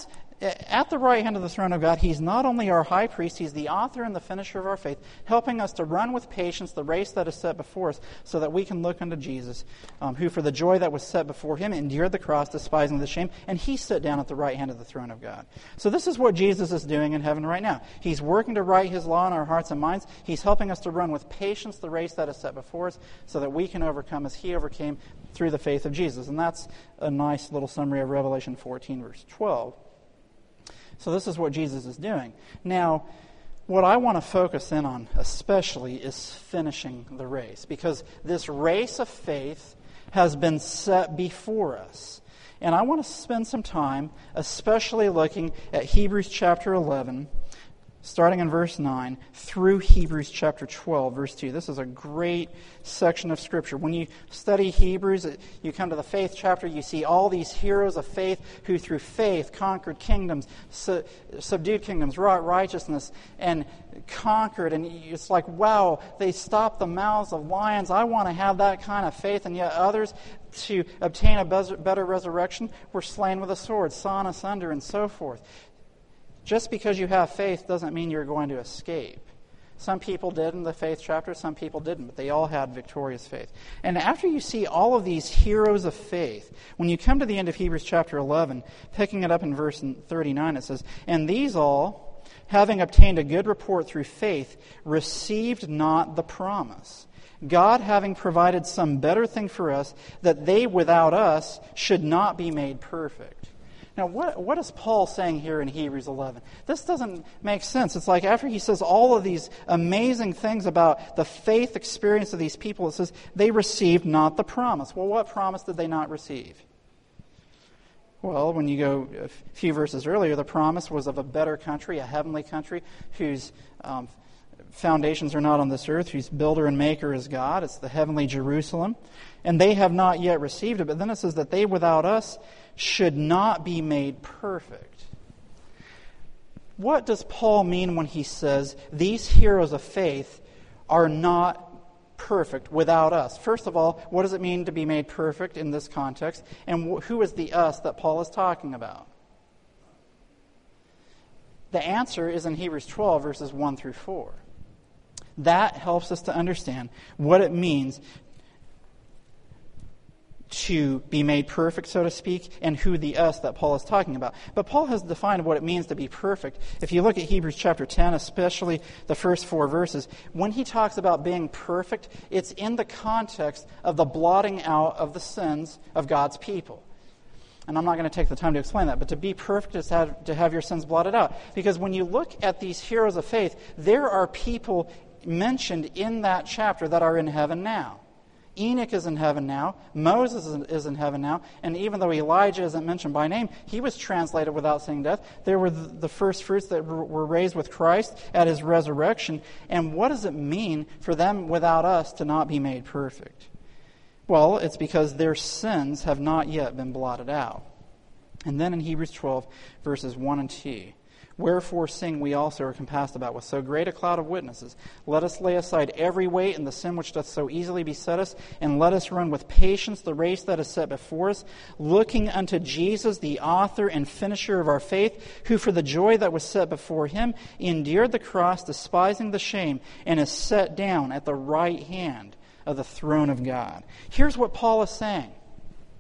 at the right hand of the throne of God, he's not only our high priest, he's the author and the finisher of our faith, helping us to run with patience the race that is set before us so that we can look unto Jesus, who for the joy that was set before him endured the cross, despising the shame, and he sat down at the right hand of the throne of God. So this is what Jesus is doing in heaven right now. He's working to write his law in our hearts and minds. He's helping us to run with patience the race that is set before us so that we can overcome as he overcame through the faith of Jesus. And that's a nice little summary of Revelation 14, verse 12. So this is what Jesus is doing. Now, what I want to focus in on especially is finishing the race, because this race of faith has been set before us. And I want to spend some time especially looking at Hebrews chapter 11, starting in verse 9, through Hebrews chapter 12, verse 2. This is a great section of Scripture. When you study Hebrews, you come to the faith chapter, you see all these heroes of faith who through faith conquered kingdoms, subdued kingdoms, wrought righteousness, and conquered. And it's like, wow, they stopped the mouths of lions. I want to have that kind of faith. And yet others, to obtain a better resurrection, were slain with a sword, sawn asunder, and so forth. Just because you have faith doesn't mean you're going to escape. Some people did in the faith chapter, some people didn't, but they all had victorious faith. And after you see all of these heroes of faith, when you come to the end of Hebrews chapter 11, picking it up in verse 39, it says, "And these all, having obtained a good report through faith, received not the promise, God having provided some better thing for us, that they without us should not be made perfect." Now, what is Paul saying here in Hebrews 11? This doesn't make sense. It's like after he says all of these amazing things about the faith experience of these people, it says they received not the promise. Well, what promise did they not receive? Well, when you go a few verses earlier, the promise was of a better country, a heavenly country, whose foundations are not on this earth, whose builder and maker is God. It's the heavenly Jerusalem. And they have not yet received it. But then it says that they without us should not be made perfect. What does Paul mean when he says these heroes of faith are not perfect without us? First of all, what does it mean to be made perfect in this context? And who is the us that Paul is talking about? The answer is in Hebrews 12, verses 1 through 4. That helps us to understand what it means to be made perfect, so to speak, and who the us that Paul is talking about. But Paul has defined what it means to be perfect. If you look at Hebrews chapter 10, especially the first 4 verses, when he talks about being perfect, it's in the context of the blotting out of the sins of God's people. And I'm not going to take the time to explain that, but to be perfect is to have your sins blotted out. Because when you look at these heroes of faith, there are people mentioned in that chapter that are in heaven now. Enoch is in heaven now. Moses is in heaven now. And even though Elijah isn't mentioned by name, he was translated without seeing death. There were the first fruits that were raised with Christ at his resurrection. And what does it mean for them without us to not be made perfect? Well, it's because their sins have not yet been blotted out. And then in Hebrews 12, verses 1 and 2, "Wherefore, seeing we also are compassed about with so great a cloud of witnesses, let us lay aside every weight and the sin which doth so easily beset us, and let us run with patience the race that is set before us, looking unto Jesus, the author and finisher of our faith, who for the joy that was set before him endured the cross, despising the shame, and is set down at the right hand of the throne of God." Here's what Paul is saying.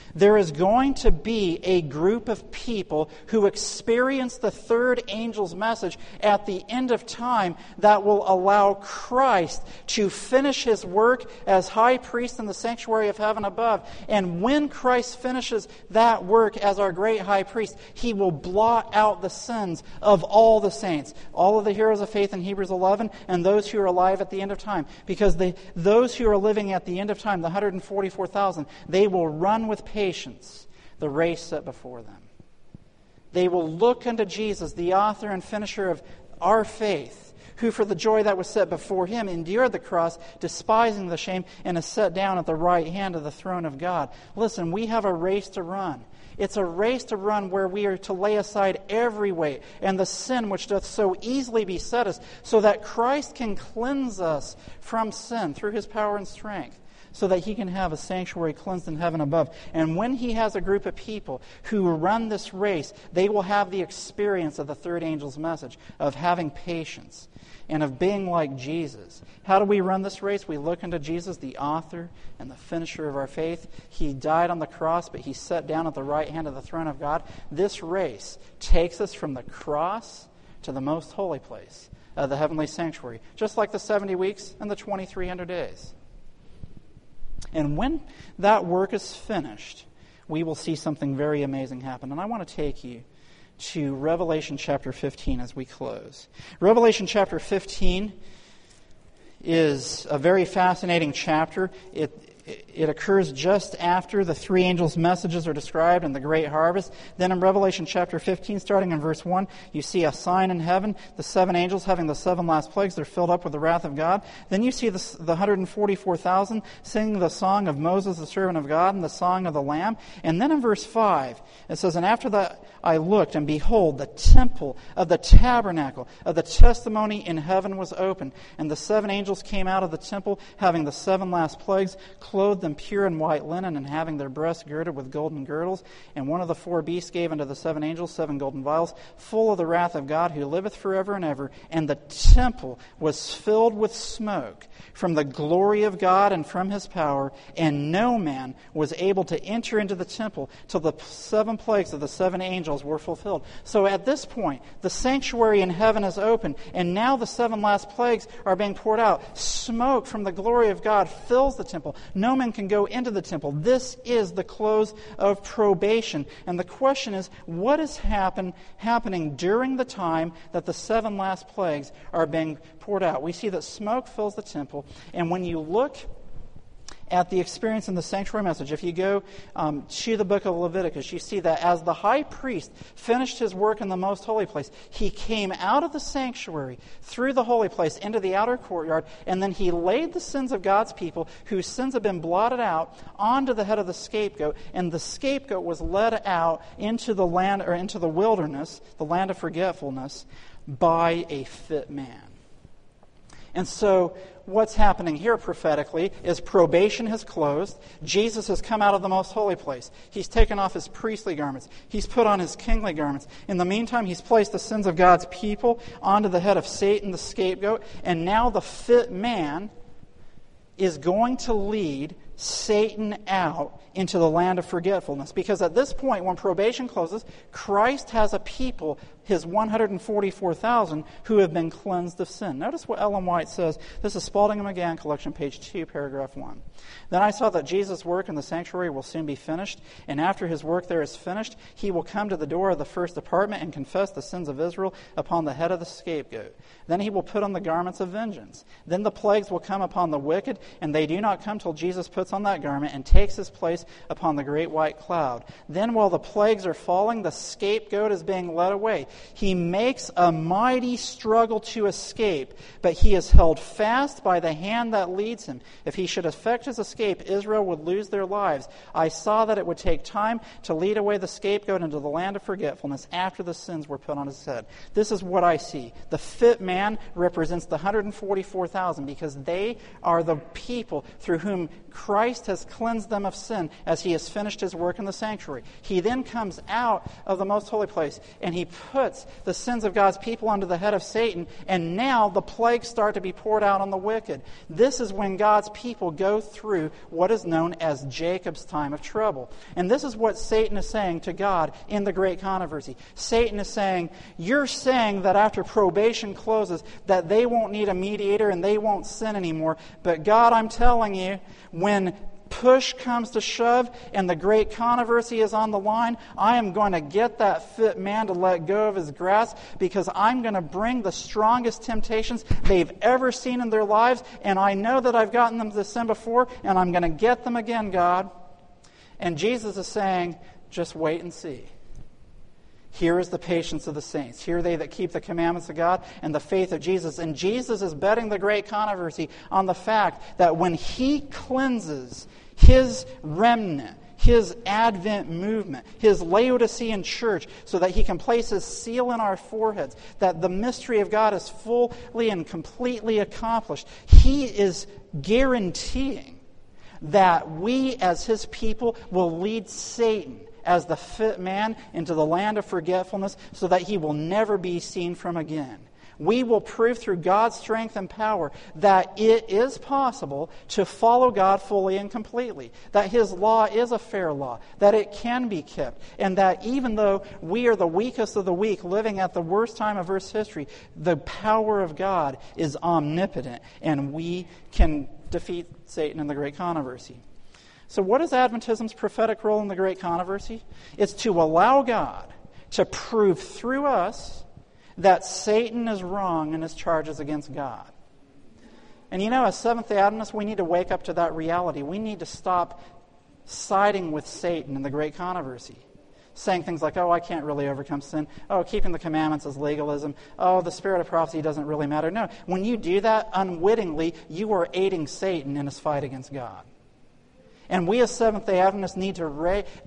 there is going to be a group of people who experience the third angel's message at the end of time that will allow Christ to finish his work as high priest in the sanctuary of heaven above. And when Christ finishes that work as our great high priest, he will blot out the sins of all the saints, all of the heroes of faith in Hebrews 11, and those who are alive at the end of time. Because those who are living at the end of time, the 144,000, they will run with patience the race set before them. They will look unto Jesus, the author and finisher of our faith, who for the joy that was set before him endured the cross, despising the shame, and is set down at the right hand of the throne of God. Listen, we have a race to run. It's a race to run where we are to lay aside every weight and the sin which doth so easily beset us, so that Christ can cleanse us from sin through his power and strength, so that he can have a sanctuary cleansed in heaven above. And when he has a group of people who run this race, they will have the experience of the third angel's message, of having patience and of being like Jesus. How do we run this race? We look unto Jesus, the author and the finisher of our faith. He died on the cross, but he's set down at the right hand of the throne of God. This race takes us from the cross to the most holy place, the heavenly sanctuary, just like the 70 weeks and the 2,300 days. And when that work is finished, we will see something very amazing happen. And I want to take you to Revelation chapter 15 as we close. Revelation chapter 15 is a very fascinating chapter. It occurs just after the three angels' messages are described in the great harvest. Then in Revelation chapter 15, starting in verse 1, you see a sign in heaven, the seven angels having the seven last plagues. They're filled up with the wrath of God. Then you see the 144,000 singing the song of Moses, the servant of God, and the song of the Lamb. And then in verse 5, it says, "And after that I looked, and behold, the temple of the tabernacle of the testimony in heaven was open. And the seven angels came out of the temple, having the seven last plagues, clothed them pure in white linen, and having their breasts girded with golden girdles. And one of the four beasts gave unto the seven angels 7 golden vials, full of the wrath of God, who liveth forever and ever. And the temple was filled with smoke from the glory of God and from his power. And no man was able to enter into the temple till the 7 plagues of the 7 angels were fulfilled." So at this point, the sanctuary in heaven is open, and now the 7 last plagues are being poured out. Smoke from the glory of God fills the temple. No man can go into the temple. This is the close of probation. And the question is, what is happening during the time that the 7 last plagues are being poured out? We see that smoke fills the temple, and when you look at the experience in the sanctuary message, if you go to the book of Leviticus, you see that as the high priest finished his work in the most holy place, he came out of the sanctuary through the holy place into the outer courtyard, and then he laid the sins of God's people, whose sins have been blotted out, onto the head of the scapegoat, and the scapegoat was led out into the land, or into the wilderness, the land of forgetfulness, by a fit man. And so what's happening here prophetically is probation has closed. Jesus has come out of the most holy place. He's taken off his priestly garments. He's put on his kingly garments. In the meantime, he's placed the sins of God's people onto the head of Satan, the scapegoat. And now the fit man is going to lead Satan out into the land of forgetfulness. Because at this point, when probation closes, Christ has a people, his 144,000, who have been cleansed of sin. Notice what Ellen White says. This is Spalding and McGann collection, page 2, paragraph 1. "Then I saw that Jesus' work in the sanctuary will soon be finished, and after his work there is finished, he will come to the door of the first apartment and confess the sins of Israel upon the head of the scapegoat. Then he will put on the garments of vengeance. Then the plagues will come upon the wicked, and they do not come till Jesus puts on that garment and takes his place upon the great white cloud. Then while the plagues are falling, the scapegoat is being led away. He makes a mighty struggle to escape, but he is held fast by the hand that leads him. If he should effect his escape, Israel would lose their lives. I saw that it would take time to lead away the scapegoat into the land of forgetfulness after the sins were put on his head." This is what I see. The fit man represents the 144,000 because they are the people through whom Christ has cleansed them of sin as he has finished his work in the sanctuary. He then comes out of the most holy place and he puts puts the sins of God's people under the head of Satan, and now the plagues start to be poured out on the wicked. This is when God's people go through what is known as Jacob's time of trouble. And this is what Satan is saying to God in the great controversy. Satan is saying, you're saying that after probation closes, that they won't need a mediator and they won't sin anymore. But God, I'm telling you, when push comes to shove and the great controversy is on the line, I am going to get that fit man to let go of his grasp, because I'm going to bring the strongest temptations they've ever seen in their lives, and I know that I've gotten them to sin before, and I'm going to get them again, God. And Jesus is saying, just wait and see. Here is the patience of the saints. Here are they that keep the commandments of God and the faith of Jesus. And Jesus is betting the great controversy on the fact that when He cleanses His remnant, His Advent movement, His Laodicean church, so that He can place His seal in our foreheads, that the mystery of God is fully and completely accomplished, He is guaranteeing that we as His people will lead Satan as the fit man into the land of forgetfulness, so that he will never be seen from again. We will prove through God's strength and power that it is possible to follow God fully and completely, that His law is a fair law, that it can be kept, and that even though we are the weakest of the weak, living at the worst time of Earth's history, the power of God is omnipotent, and we can defeat Satan in the great controversy. So what is Adventism's prophetic role in the great controversy? It's to allow God to prove through us that Satan is wrong in his charges against God. And you know, as Seventh-day Adventists, we need to wake up to that reality. We need to stop siding with Satan in the great controversy, saying things like, oh, I can't really overcome sin. Oh, keeping the commandments is legalism. Oh, the spirit of prophecy doesn't really matter. No, when you do that unwittingly, you are aiding Satan in his fight against God. And we as Seventh-day Adventists need to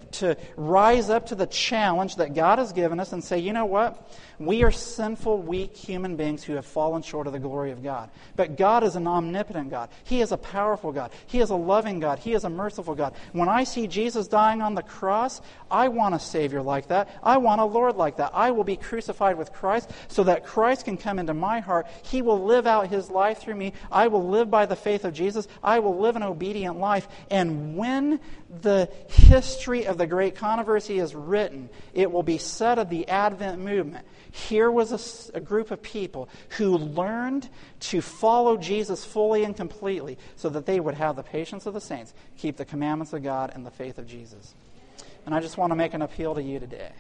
rise up to the challenge that God has given us and say, you know what? We are sinful, weak human beings who have fallen short of the glory of God. But God is an omnipotent God. He is a powerful God. He is a loving God. He is a merciful God. When I see Jesus dying on the cross, I want a Savior like that. I want a Lord like that. I will be crucified with Christ so that Christ can come into my heart. He will live out His life through me. I will live by the faith of Jesus. I will live an obedient life. And when the history of the great controversy is written, it will be said of the Advent movement, here was a group of people who learned to follow Jesus fully and completely so that they would have the patience of the saints, keep the commandments of God and the faith of Jesus. And I just want to make an appeal to you today.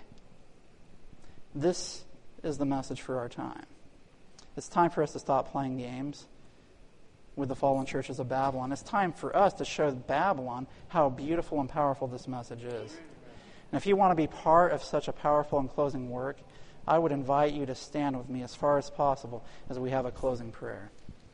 This is the message for our time. It's time for us to stop playing games with the fallen churches of Babylon. It's time for us to show Babylon how beautiful and powerful this message is. And if you want to be part of such a powerful and closing work, I would invite you to stand with me as far as possible as we have a closing prayer.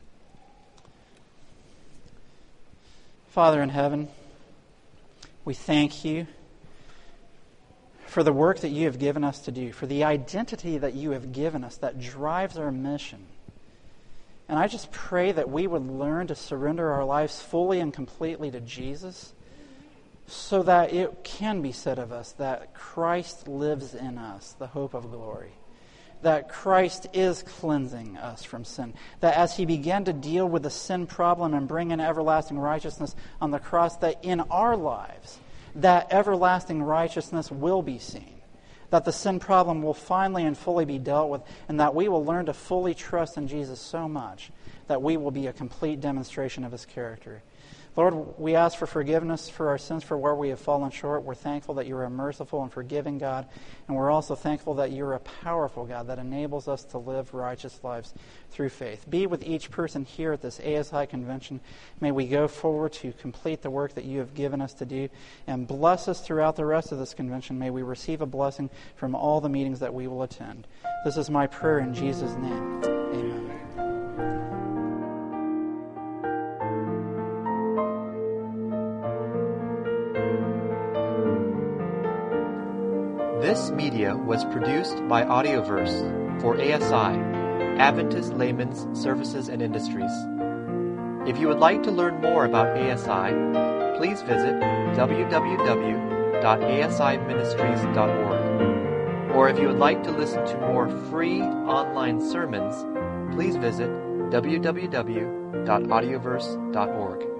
Father in heaven, we thank You for the work that You have given us to do, for the identity that You have given us that drives our mission. And I just pray that we would learn to surrender our lives fully and completely to Jesus, so that it can be said of us that Christ lives in us, the hope of glory. That Christ is cleansing us from sin. That as He began to deal with the sin problem and bring in everlasting righteousness on the cross, that in our lives, that everlasting righteousness will be seen. That the sin problem will finally and fully be dealt with, and that we will learn to fully trust in Jesus so much that we will be a complete demonstration of His character. Lord, we ask for forgiveness for our sins, for where we have fallen short. We're thankful that You are a merciful and forgiving God, and we're also thankful that You're a powerful God that enables us to live righteous lives through faith. Be with each person here at this ASI convention. May we go forward to complete the work that You have given us to do, and bless us throughout the rest of this convention. May we receive a blessing from all the meetings that we will attend. This is my prayer in Jesus' name. Amen. This media was produced by Audioverse for ASI, Adventist Layman's Services and Industries. If you would like to learn more about ASI, please visit www.asiministries.org Or if you would like to listen to more free online sermons, please visit www.audioverse.org.